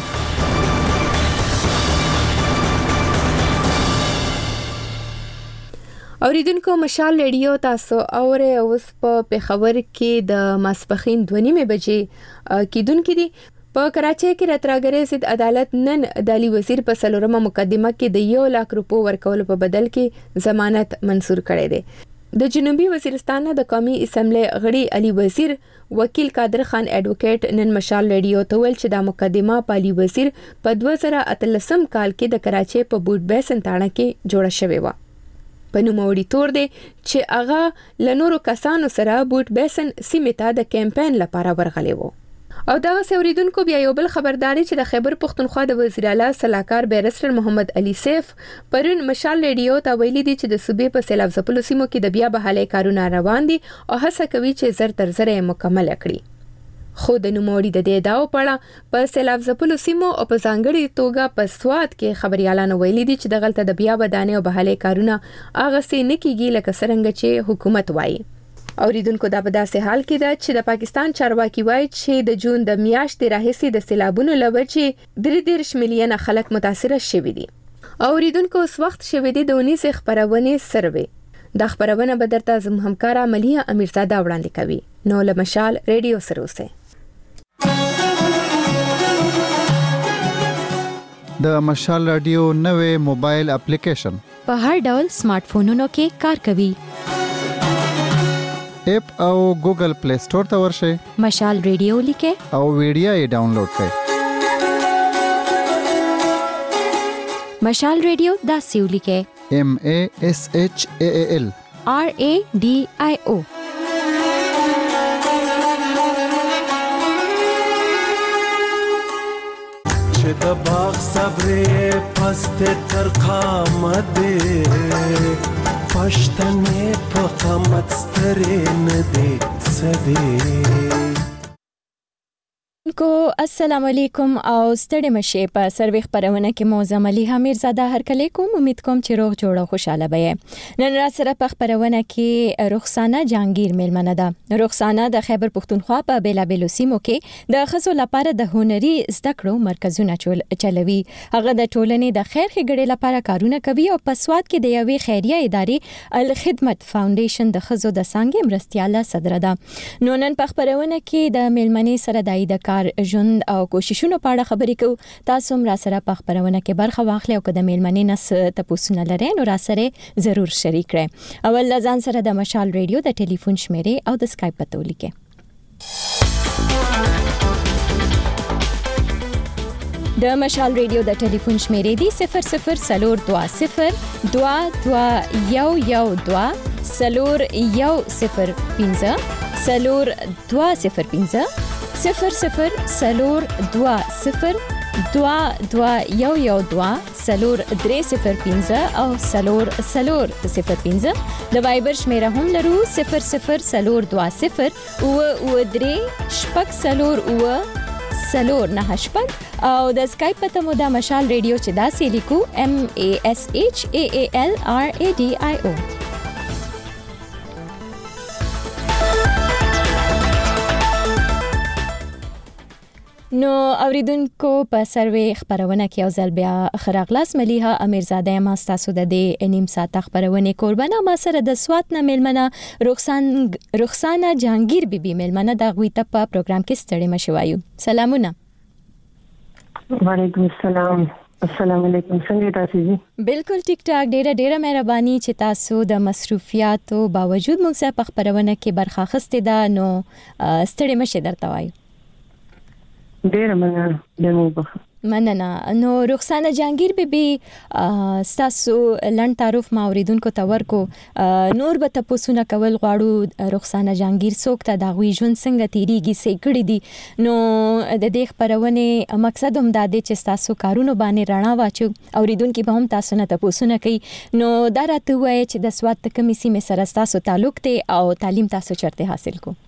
اوریدونکو مشال ریډیو تاسو اوره اوس په پیښور کې د ماسپخین دوه نیمه بجې کیدونکو دي. په کراچۍ کې راتراګرې سید عدالت نن د علي وزیر په سلورمه مقدمه کې د یو لک روپو ورکول په بدل کې ضمانت منسور کړی دی. د جنوبي وزیرستان د قومي اسمبلی غړي علي وزیر وکیل قادر خان ایڈوکیټ نن مشال ریډیو ته ویل چې د مقدمه په علي وزیر په دوه زره اتلسم کال کې د کراچۍ په بوټ بیسن تاڼه کې جوړه شوې و. په نوموړي تور دی چې هغه لنورو کسانو سره بوټ بیسن سیمه ته د کمپاین لپاره ورغلی وو. او دا اوریدونکو بیا یو بل خبرداري چې د خیبر پختونخوا د وزیر اعلی صلاحکار بیرستر محمد علي سیف پرون مشال ریډیو ته ویلي دي چې د صوبې په سیلاب ځپلو سیمو کې د بیا بحالي کارونه روان دي او هڅه کوي چې زر تر زر مکمل کړي. خو د نوموړي د دې داو پړه په سیلاب ځپلو سیمو او په ځانګړي توګه په سواد کې خبريالانو ویلي دي چې د غلطه د بیا بدانې او بحالي کارونه اغه سي نکیږي لکه څنګه چې حکومت وایي. اوریدونکو دا په داسې حال کې ده چې د پاکستان چارواکي وایي چې د جون د میاشتې راهیسې د سیلابونو لوجې درې دېرش میلیونه خلک متاثر شوي دي. اوریدونکو اوس وخت شوي دي د اونیس خبرونه سروي. د خبرونه به درته زموږ همکار عملیه امیرزاده وړاندې کوي. نو له مشال ریډیو سره اوسئ. د مشال رادیو نوې موبایل اپلیکیشن په هر ډول سمارټ فونونو کې کار کوي. اپ او ګوګل پلی سٹور ته ورشئ. مشال ریډیو لیکه او ویډیو یې ډاونلوډ کړئ. مشال ریډیو دا سیو لیکه M A S H A A L R A D I O. چې د باغ صبرې پست تر قامت پښتنې په قامت سترې نه دي سدي. کو السلام علیکم او ستړي مشه په سروي خبرونه کې موزم علي حمیر زاده هر کله کوم امید کوم چې روغ جوړ او خوشاله به. نن را سره په خبرونه کې رخصانه جهانگیر میلمنه ده. رخصانه د خیبر پختونخوا په بیلابیلو سیمو کې د خزو لپاره د هنري زده کړو مرکزونه چلوي. هغه د ټولنې د خیر ښېګړې لپاره کارونه کوي او په سواد کې د یوې خیریه ادارې الخدمت فاونډیشن د خزو د څنګه مرستياله صدر ده. نو نن په خبرونه کې د میلمنې سره د اید کار ژوند او کوششونو په اړه خبرې کوو. تاسو هم را سره په خبرونه کې برخه واخلئ او که د میلمنې نس تاسو لرئ نو را سره ضرور شریک کړئ. اول لزان سره د مشال ریډیو د ټلیفون شمیرې او د اسکایپ پته ولیکئ. د مشال ریډیو د ټلیفون شمیرې دی صفر صفر سلور دوا صفر دوا دوا یو یو دوا سلور یو صفر پنځه سلور دوا صفر پنځه صفر صفر سلور دوا صفر دوا دوا یو یو دوا سلور درې صفر پنځه او سلور سلور صفر پنځه. د وایبر شمیره هم لرو صفر صفر سلور دوا صفر او او درې شپږ سلور او سلور نه شپږ او د اسکایپ پته مو د مشال ریډیو چې دا سې لیکو M A S H A A L R A D I O. نو اوریدونکو په سروي خبرونه کې او ځل بیا خراغلاس مليها امیرزاده ما تاسو د دې نیم ساعت خبرونه قربانه ما سره د سوات نه ملمنه رخصان رخصانه جهانگیر بیبي ملمنه د غوي ته په پروګرام کې ستړي مشوایو. سلامونه. وعلیکم السلام. السلام علیکم. څنګه تاسو دي؟ بالکل ټیک ټاک. ډیره ډیره مهرباني چې تاسو د مصروفیاتو باوجود موږ سره په خبرونه کې برخه اخیستې ده. نو ستړي مشه درته وایو. ډیره مننه د مو بخ مننه. نو رخصانه جهانگیر بیبي تاسو لن تعارف ما اوریدونکو ته ورکو. نور به تاسو نه کول غواړو رخصانه جهانگیر څوک ته د غوي ژوند څنګه تیریږي سې کړی دي. نو د دې خبرونه مقصد هم دا دی چې تاسو کارونه باندې رڼا واچو اوریدونکو به هم تاسو نه تاسو نه کوي. نو دا راته وایي چې د سواد د کمیسي مې سره تاسو تعلق ته او تعلیم تاسو چرته حاصل کو.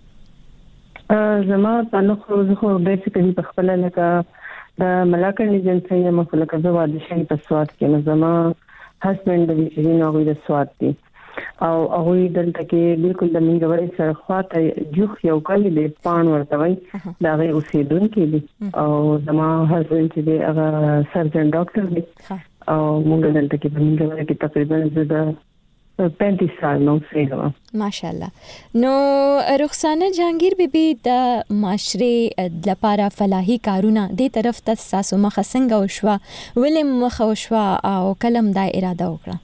زما تعلق خو بیسیکلی په خپل لکه د ملاکني ایجنسی مخلکه زو واده شي په سواد کې نو زما هسبند د ویژنې نوې د سواد دی او هغه دلته کې بالکل د منګوري سره خواته جوخ یو کلی دی پان ورته وای دا غي اوسیدونکو دي او زما هسبند چې هغه سرجن ډاکټر دی او موږ دلته کې په منګوري کې تقریبا د پینتیس سال نو سیګه ماشاءالله. نو رخسانه جهانگیر بیبي د معاشره لپاره فلاحي کارونه د طرف ته تاسو مخ څنګه وشو ولې مخ وشو او کلم دا اراده وکړه؟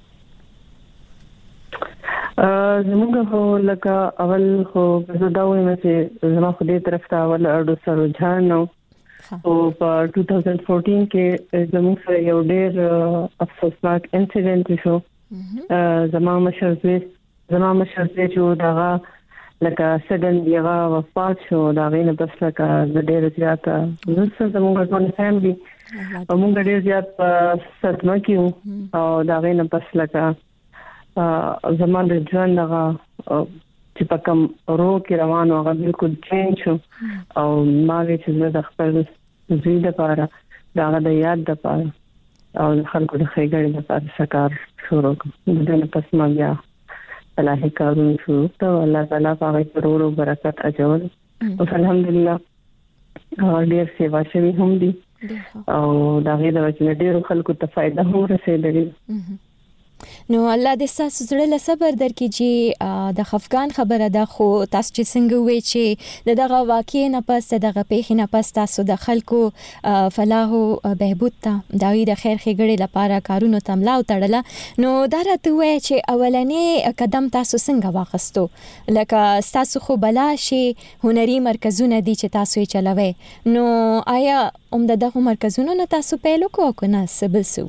زموږ هو لکه اول خو زه دا وایم چې زما خو دې طرف ته اول اډو سره ځان نو او په دوه هزار چودہ کې زموږ سره یو ډېر افسوسناک انسیډنټ شو. زما مشر زوی زما مشر زوی چې داغه لکه سدن دیغه وفات شو دا غینه بس لکه د ډېر زیات زړه زموږ ټول فیملی او موږ ډېر زیات صدمه کیو او دا غینه بس لکه زما د ژوند دغه چې په کوم رو کې روانو هغه بالکل چینج شو او ما وی چې د خپل زوی لپاره داغه د یاد لپاره او خلکو د خیګړې لپاره سکار شروع کړ. دنه پس ما بیا الله کارونه شروع کړ. الله تعالی په پرورو برکت اچول او الحمدلله ډېر سیوا شوی هم دي او دا غي د وجه ډېر خلکو ته فائدہ هم رسیدلی. نو الله دې تاسو زړه له صبر درکړي چې د خفقان خبره ده خو تاسو چې څنګه وې چې دغه واقع نه پس دغه پیښې نه پس تاسو د خلکو فلاح او بهبود ته د د خیر ښېګړې لپاره کارونو ته ملا وتړله. نو دا راته وایي چې اولنې قدم تاسو څنګه واخستو؟ لکه تاسو خو بلا شي هنري مرکزونه دي چې تاسو یې چلوي نو آیا هم دغه مرکزونو نه تاسو پیل وکړو کنه سبل سو؟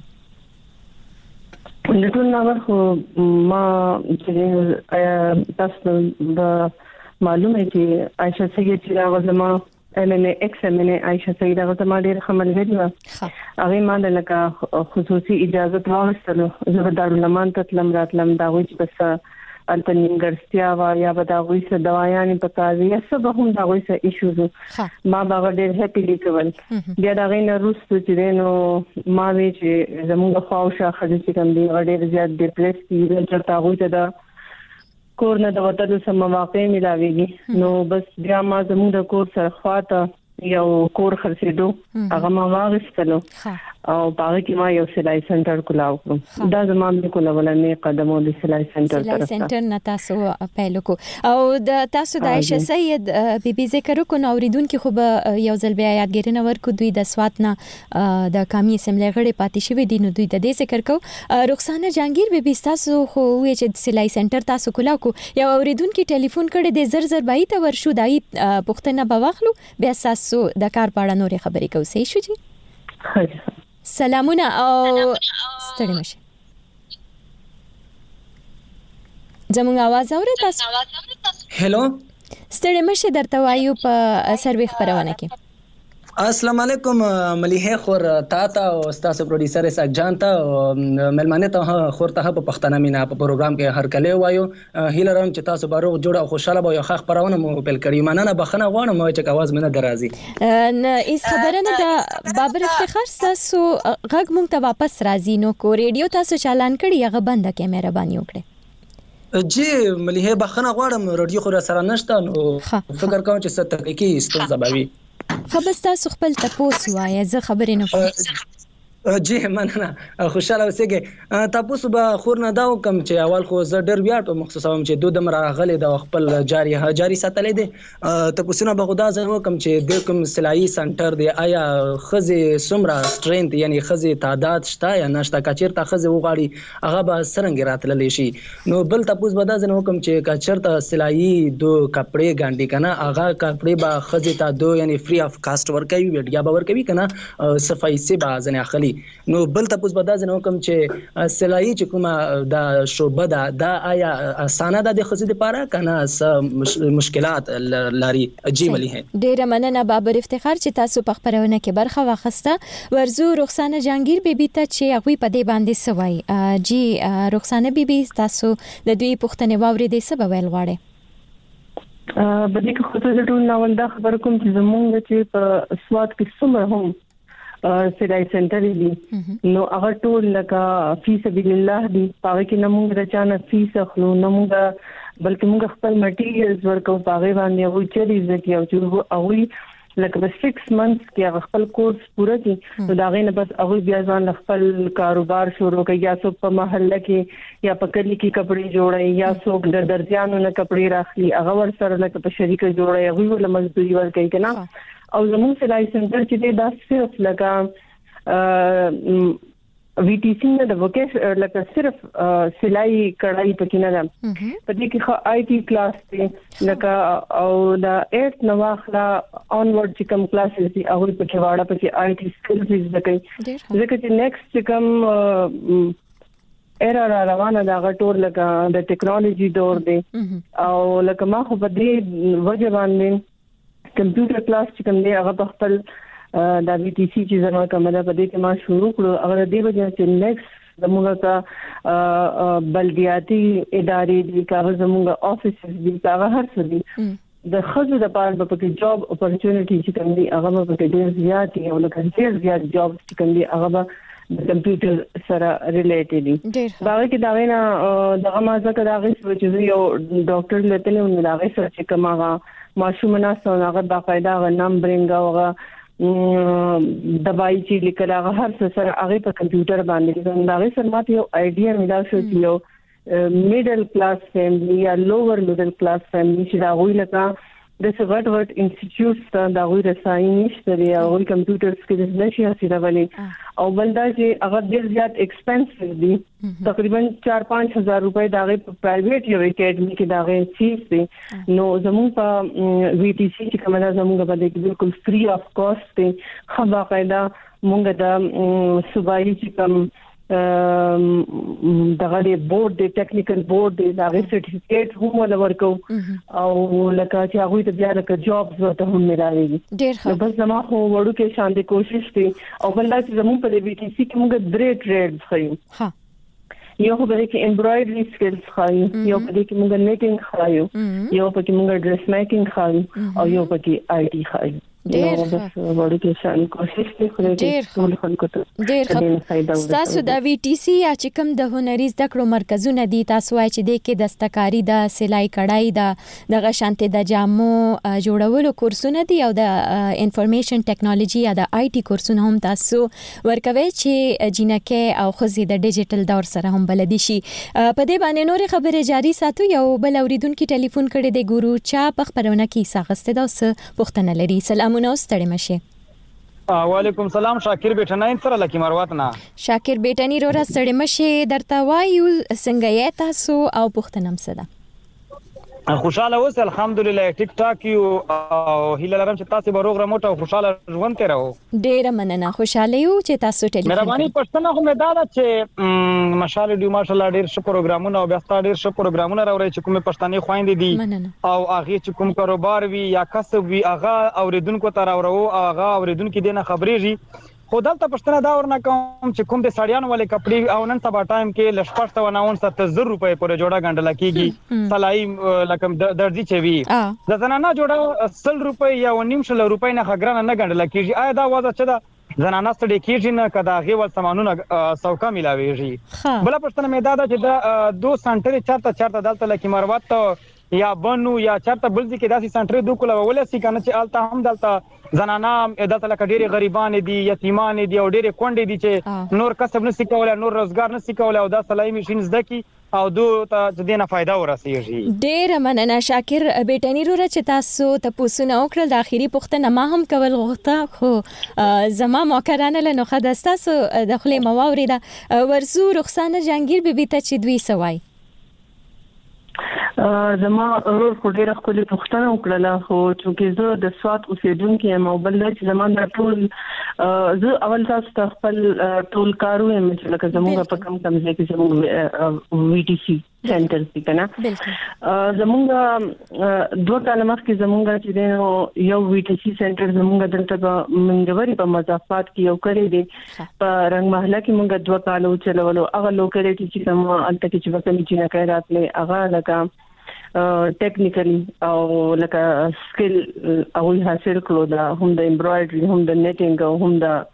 لټون نو خو ما چې تاسو د معلومه چې عائشہ سید چې راغله ما ام ام ایکس ام ام عائشہ سید راغله ما ډېر خمل غوډه هغه ما د لکه خصوصي اجازه واغستلو زه د دارالمان ته تلم راتلم دا وایي چې بس البته نیمګرستیا وا یا به دا وایي چې دوايان په کار یا څه به هم دا وایي چې ایشوز ما باغ ډېر هپی لیکول بیا دا غي نه روستو چې نو ما وی چې زموږ خواوشه خځې چې کوم دي ډېر زیات ډیپریس دي چې تاسو ته دا کور نه د وټلو سم واقع ملاويږي نو بس بیا ما زموږ د کور سره خواته یو کور خرڅېدو هغه ما واغستلو او باغ کې ما یو سلای سنټر کولاو دا زموږ د کولولنې قدمو د سلای سنټر سلای سنټر نه تاسو پیل کو او د تاسو د عائشہ سید بیبي ذکر کو نو اوریدونکو خو یو ځل بیا یادګیرنه ورکو دوی د سوات نه د قومي اسمبلی غړي پاتې شوی دي نو دوی د دې ذکر کو. رخسانه جهانگیر بیبي تاسو خو وی چې سلای سنټر تاسو کولاو کو یو اوریدونکو ټلیفون کړي د زر زر بای ته ورشو دای پښتنه بواخلو بیا تاسو د کار پاړه نورې خبرې کوي شي جی سلامونه او ستړي مشه زموږ आवाज اورئ تاسو؟ هلو ستړي مشه درته وایو په سروي خبرونه کې. السلام علیکم ملیحه خور تا تا او تاسو پروډوسر اسحاق جان ته ملمانه ته خور ته په پښتنه مینا په پروګرام کې هر کله وایو هیله رم چې تاسو باروغ جوړ او خوشاله به یو خخ پرونه مو بل کړی مننه بخنه غواړم چې आवाज منه درازي نه اس خبرنه د بابر افتخار تاسو غږ مونږ ته واپس راځي نو کو ریډیو تاسو چالان کړی هغه بند کې مهرباني وکړئ. جی ملیحه بخنه غواړم ریډیو خو سره نشته نو فکر کوم چې ست تکلیفي ستونزه به وي. خبستا خپل تاسو وایي زه خبرې نه کوم. جی مننه خوشاله اوسئ. تاسو به خور نه دا کوم چې اول خو زه ډېر بیا په مخصوصه هم چې دوه دمر غلې د خپل جاری جاری ساتلې دي تاسو نه به خدا زه کوم چې د کوم سلایي سنټر دی آیا خزي سمرا سترینث یعنی خزي تعداد شته یا نشته کچیرته خزي وغاړي هغه به سرنګ راتللی شي نو بل تاسو به دا زه کوم چې کچیرته سلایي دو کپڑے ګانډي کنه هغه کپڑے به خزي ته دو یعنی فری اف کاست ورکوي ویډیا به ورکوي کنه صفای سي به ځنه اخلي نو بل تاسو به دا زنه کوم چې سلایي چې کومه د شوبه دا د آیا اسانه د خزې لپاره کنه مشکلات لري جی ملیحه. ډیره مننه بابر افتخار چې تاسو په خبرونه کې برخه واخسته. ورزو رخسانه جهانگیر بیبي ته چې هغه په دې باندې سوای جی رخسانه بیبي تاسو د دوی پښتنې واوري دې سبب ویل غواړي؟ بده کې خو ته ټول نو دا خبر کوم چې زمونږ چې په سواد کې څومره هم سلای سنټر دی نو هغه ټول لکه فی سبیل الله دی پاره کې نمونږ رچانه فیس اخلو نمونږ بلکې موږ خپل مټیریلز ورکو پاره باندې وو چې دې ځکه او چې او لکه په سکس منثس کې خپل کورس پوره کړي نو دا غینه بس هغه بیا ځان خپل کاروبار شروع کوي یا څوک په محله کې یا په کلی کې کپڑے جوړي یا څوک د درځانو نه کپڑے راخلي هغه ور سره لکه په شریک جوړي هغه ول مزدوري ور کوي کنه او زموږ سلای سنټر چې دا صرف لکه وی ټی سی نه د وکیش لکه صرف سلای کړای پکې نه ده په دې کې خو آی ټی کلاس دی لکه او دا ایټ نو واخلا اونورډ چې کوم کلاسز دي هغه پکې واړه پکې آی ټی سکلز زده کوي ځکه چې نیکسټ کوم ایرا را روانه دا غټور لکه د ټیکنالوژي دور دی او لکه ما خو په دې وجه باندې کمپیوټر کلاس چې کوم دی هغه خپل دا وی ټی سی چې زما کومه په دې کې ما شروع کړو هغه دې وجه چې نیکسټ زموږه کا بلدیاتي ادارې دي کاغذ زموږه افیسز دي هغه هر څه دي د خزو د پاره په کې جاب اپورچونټی چې کوم دي هغه په کې ډیر زیات دي او لکه ډیر زیات جاب چې کوم دي هغه د کمپیوټر سره ریلیټډ دي باغ کې دا وینا دغه ما ځکه دا غي چې یو ډاکټر لته نو دا غي سره چې کومه ماشومه نه هغه باقاعده غنم برنګ هغه دوايي چې لیکل هغه هر څه سره هغه په کمپیوټر باندې دا هغه سره ماته یو آیډیا ملا شو چې یو میډل کلاس فیملی یا لوور میډل کلاس فیملی چې دا غوي لکه د سغټ ورټ انسټیټیوټس ته دا غوي رسایي نشته دی او کمپیوټر سکلز نشي حاصله ولې او بلدا چې هغه ډیر زیات ایکسپنسیو دي تقریبا چار پنځه هزار روپے دا غي په پرایویټ یو اکیډمي کې دا غي فیس دي نو زموږ په وی ټی سی چې کومه زموږ په دې کې بالکل فری اف کاست دي خو باقاعده موږ د صوبایي چې کوم دغه د بورډ د ټیکنیکل بورډ د هغه سرټیفیکیټ هم ولورکو او لکه چې هغه ته بیا لکه جابز ورته هم ملایږي ډیر ښه بس زما خو وړو کې شان دي کوشش کوي او بل دا چې زموږ په وی ټی سی کې موږ درې ټریډز خایو ها یو په دې کې امبرايډري سکلز خایو یو په دې کې موږ نیټینګ خایو یو په کې موږ ډریس میکینګ خایو او یو په کې آی ټی خایو ډېر وړو کې شان کوشش کوي ډېر ټول خلکو ته ډېر تاسو د وی ټی سی یا چې کوم د هنري زده کړو مرکزونه دي تاسو وايي چې د کې دستکاری د سلای کړای د دغه شانته د جامو جوړولو کورسونه دي او د انفارمیشن ټیکنالوژي یا د آی ټی کورسونه هم تاسو ورکوي چې جنکه او خزي د ډیجیټل دور سره هم بلدي شي په دې باندې نور خبره جاری ساتو یو بل اوریدونکو ټلیفون کړي د ګورو چا په خبرونه کې ساغسته دا څه پوښتنه لري سلام مونږ ستړي مشه وعلیکم سلام شاکر بیٹناین سره لکی مروت نه شاکر بیٹنی رو را ستړي مشه درته وایو څنګه یې تاسو او پوښتنه مسده خوشاله اوس الحمدلله ټیک ټاک یو او هیله لرم چې تاسو به روغ رموټ او خوشاله ژوند تیرو ډیره مننه خوشاله یو چې تاسو ټلیفون مهرباني پښتنه خو مې دا ده چې مشال ډیو ماشالله ډیر ښه پروګرامونه او بیا ستاسو ډیر ښه پروګرامونه راوړي چې کومه پښتني خويندې دي او هغه چې کوم کاروبار وي یا کسب وي هغه اوریدونکو ته راوړو هغه اوریدونکو دینه خبرېږي خو دلته پښتنه دا ورنه کوم چې کوم د ساړیانو ولې کپڑے او نن سبا ټایم کې لشپښت و نهون ستر روپے پورې جوړه غندل کیږي سلای لکه درځي چې وی د زنانه جوړه سل روپے یا نیم شل روپے نه خګرانه نه غندل کیږي آیا دا وځه چې دا زنانه ستړي کیږي نه کدا غي ول سامانونه سوکا ملاويږي بل پښتنه مې دا ده چې دا دو سنټر چارته چارته دلته لکه مروت یا بنو یا چارته بلځي کې داسې سنټر دوه کوله ولې سي کنه چې الته هم دلته زنانه دلته لکه ډېری غریبان دي یتیمان دي او ډېری کونډې دي چې نور کسب نه سکوله نور روزګار نه سکوله او دا سلای ماشين زده کی او دوه ته دینه فائدہ ورسیږي ډېر مننه شاکر بیٹنی رو چې تاسو ته پوښتنه وکړل د اخیری پوښتنه ما هم کول غوښته خو زما موکرانه له نوخه دستاسو د خپل مواوري دا ورزو رخصانه جهانگیر بیبي ته چې دوی سوای زما ورور خو ډیره خپل پوښتنه وکړه خو چې زه د سواد اوسیدونکو یم او بل چې زما د ټول زه اول تاسو ته خپل ټول کارو یم چې لکه زموږ په کم کم ځای کې زموږ وی ټی سی سنټر دي کنه زموږ دوه کاله مخکې زموږ چې یو وی ټی سی سنټر زموږ دلته منګوري په مضافات کې یو کړی دی په رنگ محله کې موږ دوه کالو چلولو هغه لوکریټي چې کوم الته کې چې وکړي چې نه کوي راتله هغه لکه ټیکنیکلی او لکه سکل او حاصل کړو دا هم د امبرايډري هم د نیټینګ او هم د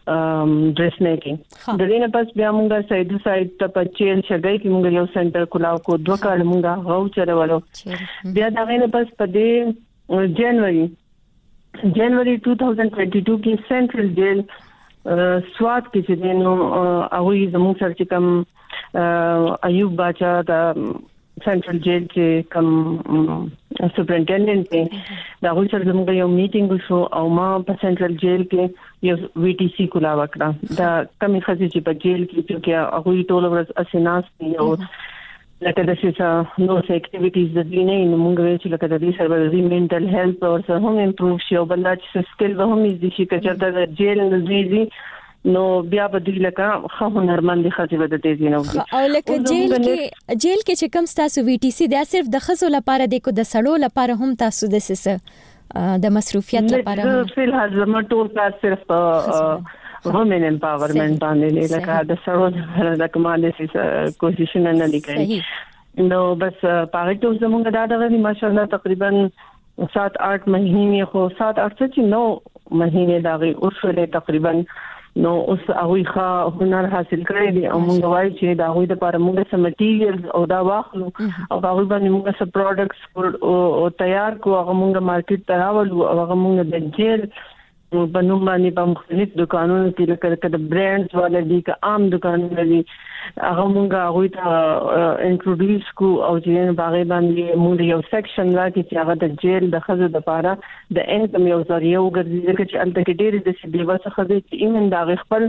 ډریس میکینګ د دې نه پس بیا موږ سایډ سایډ ته په چیل شګای کې موږ یو سنټر کولاو کو دوه کال موږ غو چرولو بیا دا غینه پس په دې جنوري جنوري two thousand twenty-two کې سنټرل جیل سوات کې چې دینو هغه زموږ سره چې کوم ایوب باچا د سنټرل جیل کې کوم سپرنټینډنټ دی دا هغه سره زموږ یو میټینګ شو او ما په سنټرل جیل کې یو وی ټي سي کولا وکړه دا کمی خزي چې په جیل کې چې هغه ټول ورځ اسناس دي او لکه د څه نو اکټیویټیز د دې نه موږ چې لکه د دې سره د منټل هیلث او سره هم امپروو شي او بل چې سکل به هم دي چې کچته د جیل نزيدي نو بیا به دې لکه خو هنرمند خزي به د دې نه او لکه جیل کې جیل کې چې کوم تاسو وی ټي سي دا صرف د خزو لپاره دی کو د سړو لپاره هم تاسو د سس د مصروفیت لپاره هم فل حزمه ټول تاسو صرف وومن امپاورمنت باندې لکه د سړو د کمال سیس کوشش نه لیکي نو بس پاره ټول زمونږ دا دغه ماشاءالله تقریبا سات آٹھ مہینے خو سات آٹھ سے نو مہینے داغي اوسله تقریبا نو اوس هغه ښه هنر حاصل کړی دی او موږ وایو چې دا هغه د لپاره موږ سم مټیریلز او دا واخلو او هغه باندې موږ سم پروډکټس او تیار کو هغه موږ مارکیټ ته راوړو او هغه موږ د جیل په نوم باندې په مختلف دکانونو کې لکه د برانډز والا دي که عام دکانونه دي هغه موږ هغه ته انټروډیوس کو او چې باغې باندې موږ یو سیکشن راکې چې هغه د جیل د خزو د لپاره د انکم یو ذریعہ وګرځي چې الته کې ډېر د سیبي وسخه دي چې ایمن دا خپل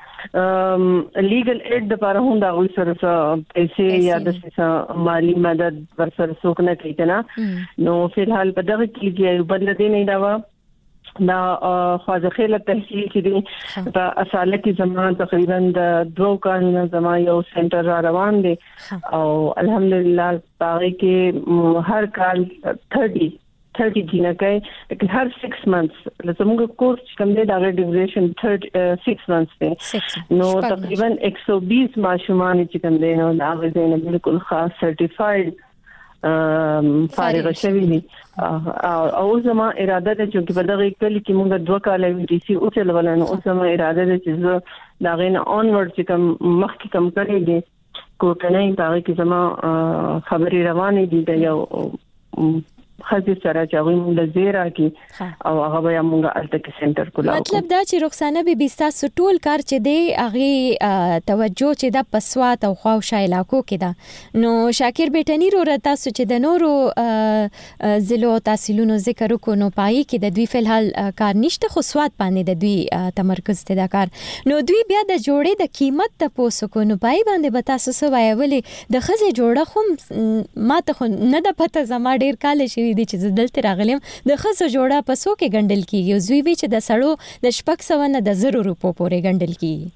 لیګل ایډ د لپاره هم دا غوښتل سره پیسې یا د مالی مدد ورسره څوک نه کوي کنه نو فلحال په دغه کې چې بل دې نه دا دا خواځخیله تحصیل کې دي په اصاله کې زموږ تقریبا د دوه کارونو زموږ یو سنټر را روان دي او الحمدلله باغې کې هر کال thirty thirty جنکای لیکن هر six months زموږ کورس کوم دی دا ډیوریشن six months دی نو تقریبا one hundred twenty ماشومان چې کوم دی نو دا غوښنه بالکل خاص سرټیفاید فارغ شوی دي او زما اراده ده چې په دغه کلی کې موږ دوه کال وی ټي سي او څه ولنه او زما اراده ده چې دا غین اونورډ چې کوم مخکې کوم کړی دي کوټنۍ هغه کې زما خبري روانې دي د یو خاصه سره چې هغه موږ زیرا کې او هغه بیا موږ الته کې سنټر کولاو مطلب دا چې رخصانه به بیستا ټول کار چې دی هغه توجه چې د پسوات او خواوشا علاقو کې ده نو شاکر بیٹنی رو رتا سو چې د نورو زلو تحصیلونو ذکر کو نو پای کې د دوی فلحال کار نشته خو سوات باندې د دوی تمرکز ته دا کار نو دوی بیا د جوړې د قیمت ته پوسو کو نو پای باندې به تاسو سو وایولې د خزه جوړه خو ما ته نه د پته زما ډیر کال شي دي چې دلته راغلم د خزو جوړه پسو کې ګندل کیږي او زوی وی چې د سړو د شپږ سو نه د زرو روپو پورې ګندل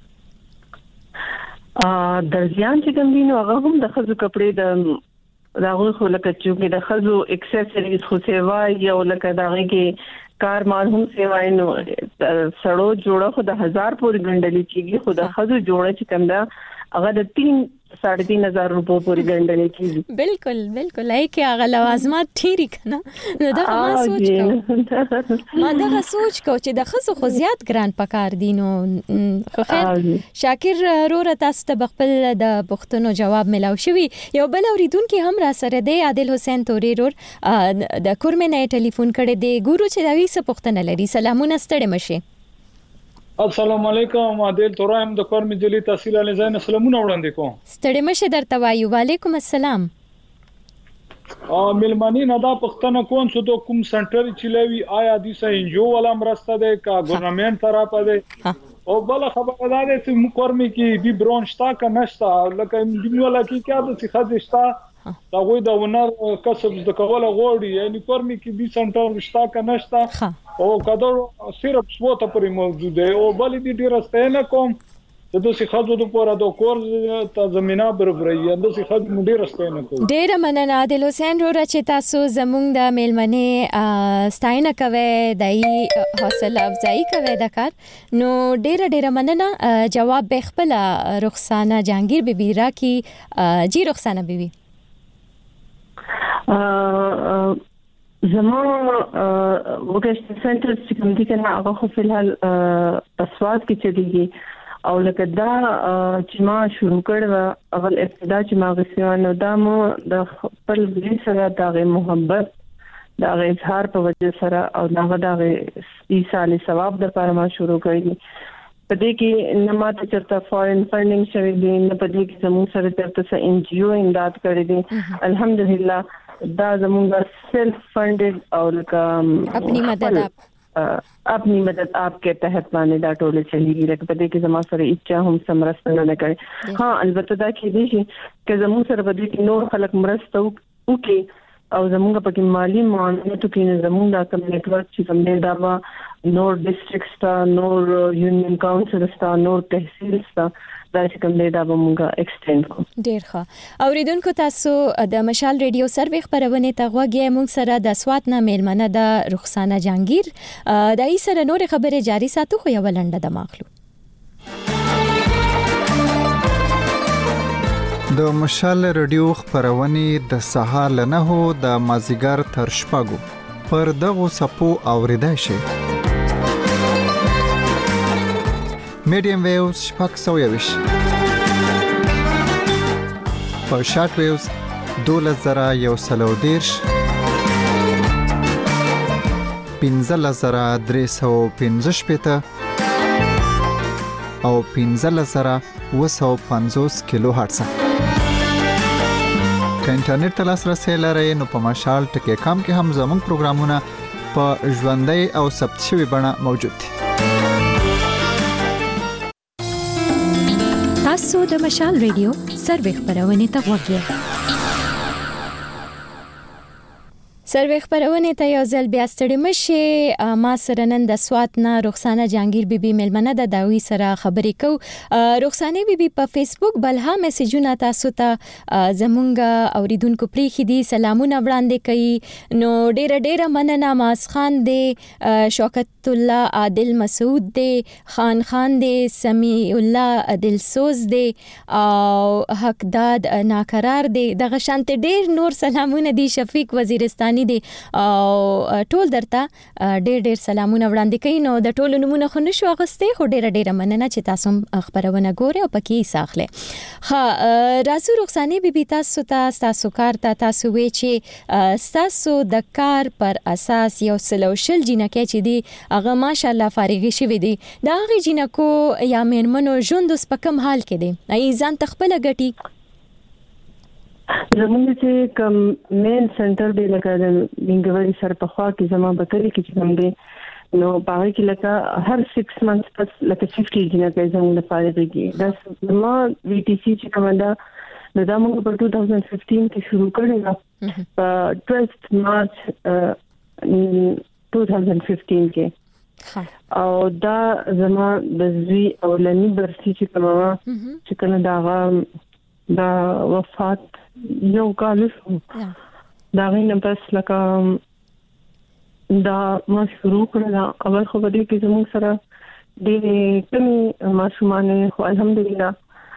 کیږي ا درځيان چې کوم دي نو هغه هم د خزو کپڑے د راغوي خو لکه چې د خزو اکسسوریز خو سیوا یو لکه دغه کې کار مال هم سیوای نو سړو جوړه خو د هزار پورې ګندل کیږي خو د خزو جوړه چې کوم دا هغه د تین साढ़े तीन हजार रुपए पूरी गंडने की बिल्कुल बिल्कुल है कि अगर लवाजमात ठीक है ना دا ما سوچ کو ما دا سوچ کو چې د خصو خو زیات ګران پکار دي نو خو خیر شاکر روره تاسو ته خپل د پښتنو جواب ملاو شوی یو بل اوریدونکو هم را سره دی عادل حسین توري رور د کورمنه ټلیفون کړي دی ګورو چې دا ویسه پښتنه لري سلامونه ستړي مشه السلام علیکم عادل تورایم د کورم جلی تحصیل علی زین سلامونه وړاندې کوم ستړي مشه درته وایو وعلیکم السلام ا ملمانی نه دا پښتنه کون څه د کوم سنټر چلوي آیا د سنجو ولا مرسته ده کا ګورنمنت طرفه ده او بل خبره ده چې مکرمه کې دی برونشتا کا نشتا لکه دنیولا کې کیا د څخه دا غوي د ونر کسب د کوله غوړي یعنی کورمي کې دي سنټر نشتا کا نشتا او کدو صرف سوته پرې موجود دی او بل دي ډیر ستنه کوم د دوی خاطر د پوره د کور ته زمينه برابرې د دوی خاطر ډیر ستنه کوم ډیر مننه عادل حسین رو چې تاسو زمونږ د میلمنه ستاینه کوي دای حوصله افزایی کوي د کار نو ډیر ډیر مننه جواب به خپل رخصانه جهانگیر بیبي را کی جی رخصانه بیبي زما وکیشنل سنټر چې کوم دي کنه هغه خو فلحال تسواد کې چلیږي او لکه دا چې ما شروع کړو اول ابتدا چې ما غوښتنه دا مو د خپل ځای سره د محبت دا غي اظهار په وجه سره او دا د ایصال ثواب د لپاره ما شروع کړی په دې کې نه ماته چرته فارین فندینګ شوی دی نه په دې کې زموږ سره چرته ان جی او امداد کړی دی الحمدلله دا زموږ سیلف فندډ او لکه اپنی مدد آپ اپنی مدد آپ کے تحت باندې دا ټول چلیږي لکه په دې کې زموږ سره اچا هم سمرسته نه کړي ها البته دا کې دي چې زموږ سره په دې کې نور خلک مرسته وکړي او زموږ په کې مالی معاونت کې زموږ دا کوم نیټورک چې کوم دی دا نور ډیسټریکټ ستا نور یونین کاونسل ستا نور تحصیل ستا دا چې کوم دی دا به موږ ایکسټینډ کوو. ډیر ښه اوریدونکو تاسو د مشال ریډیو سروي خبرونه ته غوږی موږ سره د سوات نه میلمنه د رخسانه جهانگیر د ای سره نور خبره جاری ساتو خو یو لنډه د ماخلو. د مشال ریډیو خبرونه د سهار لنهو د مازیګر تر شپږو پر دغه سپو اوریدای شي. میډیم ویوز شپږ سوه یویش په شارټ ویوز دولس زره یو سلو دیرش پنځلس زره درې سوه پنځه شپېته او پنځلس زره اوه سوه پنځوس کیلو هرتز. که انټرنیټ ته لاسرسی لرئ نو په مشال ټکی کام کې هم زموږ پروګرامونه په ژوندۍ او ثبت شوي بڼه موجود دي. تاسو د مشال ریډیو سروي خبرونه ته غوږی سروي خبرونه ته یو ځل بیا ستړي مشه. ما سره نن د سوات نه رخسانه جهانگیر بیبي ملمنه د داوی سره خبرې کو. رخسانه بیبي په فیسبوک بلها میسجونه تاسو ته زمونږ اوریدونکو پریخي دي سلامونه وړاندې کوي نو ډېر ډېر مننه. ماس خان دی شوکت الله عادل مسعود دی خان خان دی سمیع الله دلسوز دی او حقداد ناقرار دی دغه شانت ډېر نور سلامونه دي. شفیق وزیرستاني دي او ټول درته ډېر ډېر سلامونه وړاندې کوي. نو د ټولو نمونه خو نشو اغستې خو ډېر ډېر مننه چې تاسو خبرونه ګوري او پکې ساخله. ها راسو رخسانه بیبي تاسو ته تاسو کار ته تاسو وی چې تاسو د کار پر اساس یو سلوشل جنکه چې دی هغه ماشاءالله فارغ شوی دی دا هغه جنکو یا مېرمنو ژوند اوس په کوم حال کې دی ای ځان تخپل غټي زمونږ چې کوم مین سنټر دی لکه د منګوري سره په خوا کې زموږ بکري کې چې کوم دی نو باغ کې لکه هر سکس منث پس لکه پنځه جنکه زموږ لپاره دی. دا زموږ وی ټی سی چې کوم دا د دمو په دوه هزار پنځه کې شروع کړی په دوه مارچ دوه هزار پنځه کې او دا زما د زوی اولنی برسی چې کومه چې کنه دا دا وفات یو کال شو دا غوښنه بس لکه دا ما شروع کړل اول خو دې کې زموږ سره ډېر کمی ماشومان خو الحمدلله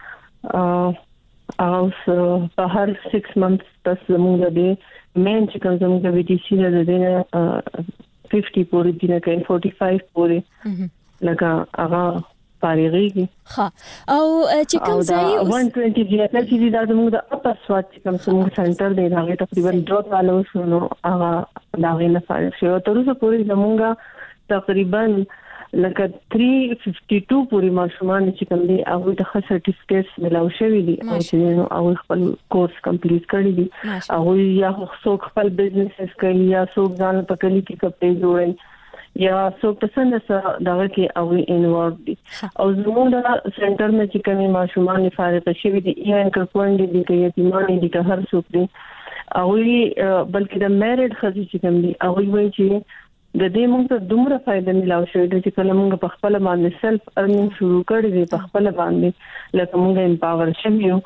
اوس په هر سکس منث پس زموږ دې مین چې کوم زموږ د وی ټی سی د دې پنځه پورې دي نه کوي پنځه پورې لکه هغه فارغيږي. ها او چې کوم ځای one twenty جی اف چې دا زموږ د اپر سوات چې کوم زموږ سنټر دی هغه تقریبا دوه کال وشو نو هغه دا غینه فارغ شو تر اوسه پورې زموږ تقریبا لکه تhree fifty-two پورې ماشومان چې کوم دي هغه د خاص سرټیفیکټس ملاو شوی دي او چې نو هغه خپل کورس کمپلیټ کړی دي هغه یا څوک خپل بزنس کوي یا څوک ځان په کلی کې کپړې جوړي یا څوک پسند سره دا کې او انوالو دي او زموږ د سنټر مې چې کومي ماشومان فارغ شوي دي یا انکرپوینډ دي کې یتیمان دي که هر څوک دي او بلکې د میریډ خزي چې کوم دي او وایي چې د دې موږ ته دومره فائدہ ملاو شوی دی چې کله موږ په خپل باندې سلف ارنینګ شروع کړی دی په خپل باندې لکه موږ امپاور شوو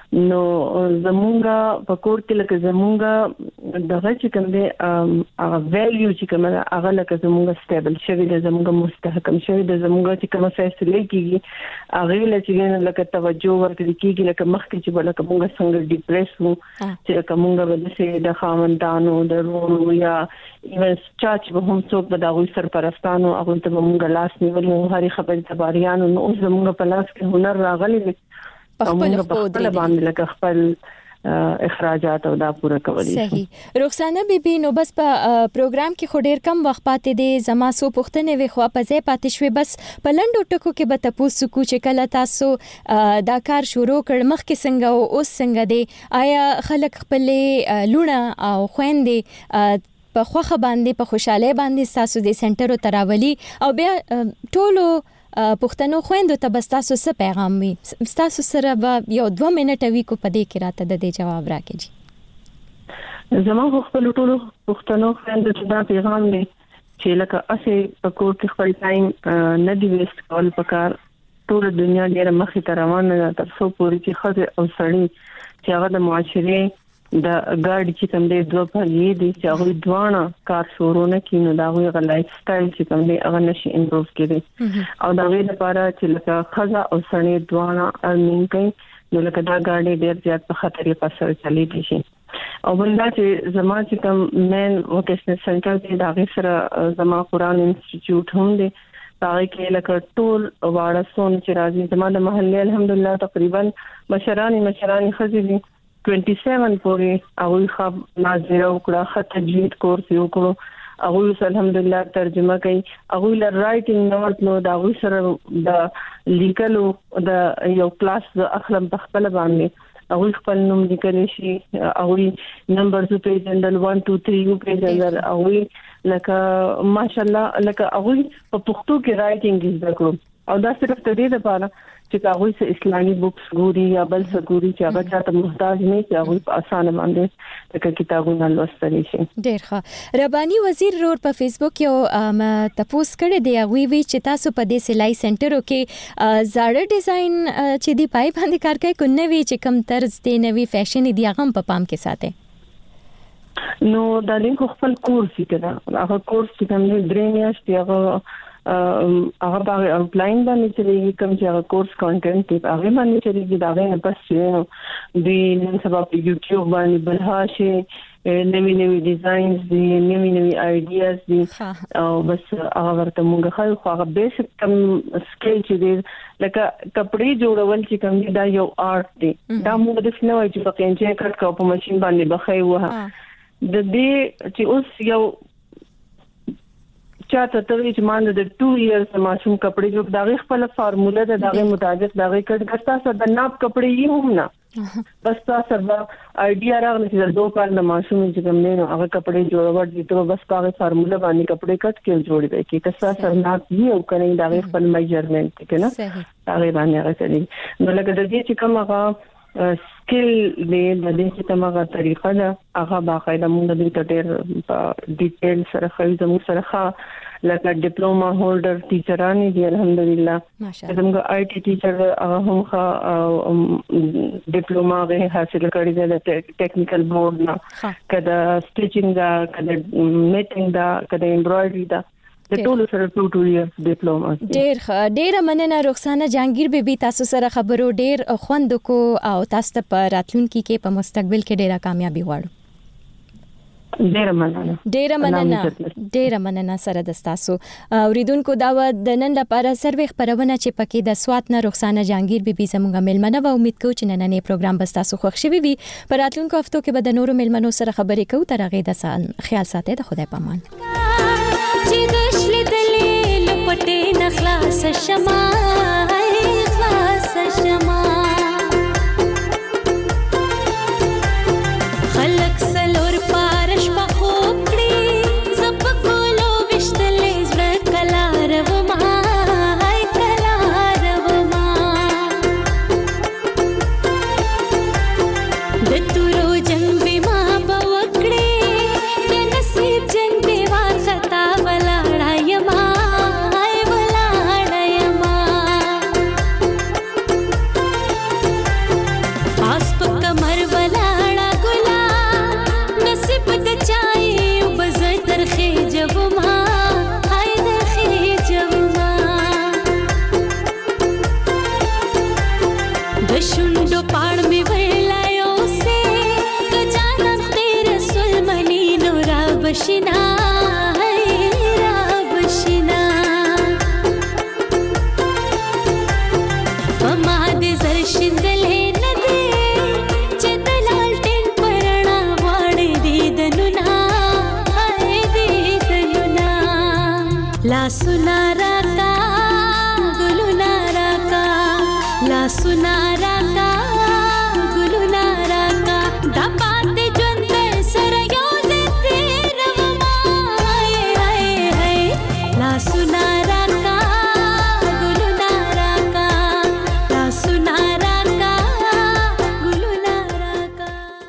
نو زمونږه په کور کې لکه زمونږه دغه چې کوم دی هغه ویلیو چې کوم هغه لکه زمونږه سټیبل شوی دی، زمونږه مستحکم شوی دی، زمونږه چې کوم فیصله کیږي هغه لکه لکه توجه ورکړي کیږي، لکه مخکې چې بلکه مونږه څنګه ډیپریس وو چې لکه مونږه ولسه د خاوندانو د ورونو یا ایون چاچ به هم څوک به دغه سرپرستانو هغه ته مونږه لاس نیولو هرې خبرې تباریانو نو زمونږه په لاس کې هنر راغلی دی په خپل خود باندې لکه خپل اخراجات او دا پوره کولی. صحیح. رخسانه بیبي نو بس په پروګرام کې خو ډیر کم وخت پاتې دی، زما سو پوښتنه وی خو په ځای پاتې شوې، بس په لندو ټکو کې به تاسو کو چې کله تاسو دا کار شروع کړ مخکې څنګه او اوس څنګه دی، آیا خلک خپل لونه او خويندې په خوخه باندې په خوشاله باندې تاسو د سنټرو تراولي او بیا ټولو پښتنو خويندو ته بس تاسو څه پیغام وي؟ تاسو سره به یو دوه منټه وی کو پدې کې راته د دې جواب راکړي. زموږ خپل ټولو پښتنو خويندو ته دا پیغام دی چې لکه اسې په کور کې خپل ټایم نه دی ویست کول پکار، ټول دنیا ډیره مخې ته روانه ده تر څو پورې چې خزه او سړی چې هغه د معاشري د ګاډي چې کوم دی دوه پرې دي چې هغه دوانه کار شروع نه کینو دا غوي لایف سټایل چې کوم دی هغه نشي امپروو کړي او دا غوي لپاره چې لکه خزه او سړی دوانه ارنینګ کوي نو لکه دا ګاډي ډیر زیات په خطرې په سر چلی دي شي او بل دا چې زما چې کوم مین ووکیشنل سنټر دی دا غي سره زما قرآن انسټیټیوټ هم دی هغه کې لکه ټول واړه سون چې راځي زما د محلي الحمدلله تقریبا مشران مشران خزي دي سبعه ویشت پورې هغه خاب ناظره وکړه خط تجوید کورس یو کړو هغه الحمدلله ترجمه کوي هغه ل رائټینګ نوٹ نو دا هغه سره د لیکلو د یو کلاس د اخلم تخپل باندې هغه خپل نوم لیکل شي هغه نمبر څه پیژندل واحد دوه درې یو پیژندل هغه لکه ماشاءالله لکه هغه په پښتو کې رائټینګ زده کړو او دا صرف د دې لپاره چې هغه سه اسلامي بوکس ګوري یا بل څه ګوري چې هغه چاته محتاج نه چې هغه په اسانه باندې د کتابونو لوستل شي. ډیر ښه. رباني وزیر رور په فیسبوک یو تپوس کړی دی هغه وی چې تاسو په دې سلای سنټرو کې زاړه ډیزاین چې دی پای باندې کار کوي کو نوې چې کم طرز دی نوې فیشن دی هغه په پام کې ساتي. نو دا لینک خپل کورس کړه هغه کورس چې کوم درې میاشتې هغه هغه باندې آنلاین باندې چې کوم چې هغه کورس کانټینټ دی هغه باندې چې دا غوښنه پس چې دی نن سبا په یوټیوب باندې بلهاشه نوی نوی ډیزاینز دي نوی نوی آیډیاز دي او بس هغه ورته موږ خو هغه بیسیک کم سکیل چې دی لکه کپڑے جوړول چې کوم دا یو آرټ دی دا موږ د فنو چې په کینچه کټ کو په ماشين باندې بخای وه د دې چې اوس یو چاته ته چې مان د دوه ایئرز ماشوم کپڑے جو دغه خپل فارموله د دغه مطابق دغه کټ کستا سره د ناپ کپڑے یې هم نه بس تاسو سره آیډیا راغلی چې د دوه کال د ماشوم چې کوم نه هغه کپڑے جوړول دي ته بس هغه فارموله باندې کپڑے کټ کې جوړ دی کې کستا سره ناپ یې او کنه دغه خپل میجرمنت کې نه هغه باندې هغه کوي نو لکه د دې چې کوم هغه سکل دې د دې چې تمغه طریقه ده هغه باقاعده موږ د دې ډېر ډیټیل سره خو زموږ سره لکه ډیپلوما هولډر ټیچران دي الحمدلله زموږ آی ټي ټیچر هغه هم ډیپلوما غي حاصل کړی دی د ټیکنیکل بورډ نه کله سټیچینګ دا کله میټینګ دا کله امبرايډري دا د ټولو سره ټو ټو ایئرز ډیپلوما ډیر ډیر مننه رخسانه جهانگیر بیبي تاسو سره خبرو ډیر خوند کو او تاسو ته په راتلونکي کې په مستقبل کې ډیره کامیابی غواړو. ډیر مننه ډیر مننه ډیر مننه سره د تاسو اوریدونکو دا د نن لپاره سروي خبرونه چې پکې د سوات نه رخسانه جهانگیر بیبي زموږه ملمنه و امید کوم چې نننې پروګرام بس تاسو خوښ شوي وي. په راتلونکو هفتو کې به د نورو ملمنو سره خبرې کوو. تر هغه د سال خیال ساتئ. د خدای پامان. پټې نخلاص شمع خلاص شمع خلق سلور پارش په خوب کړي زپ ګولو وشتلې زړه کلا روما هاي کلا روما د تورو جنگ به ما بوکړي د نصیب جنگ به وار خطا ولاړای ما Asp بشنا را بشنا پما دې زر شندلې نه دې چې د لالټین پرنا واړې دې دنونا دې دنونا لا سنا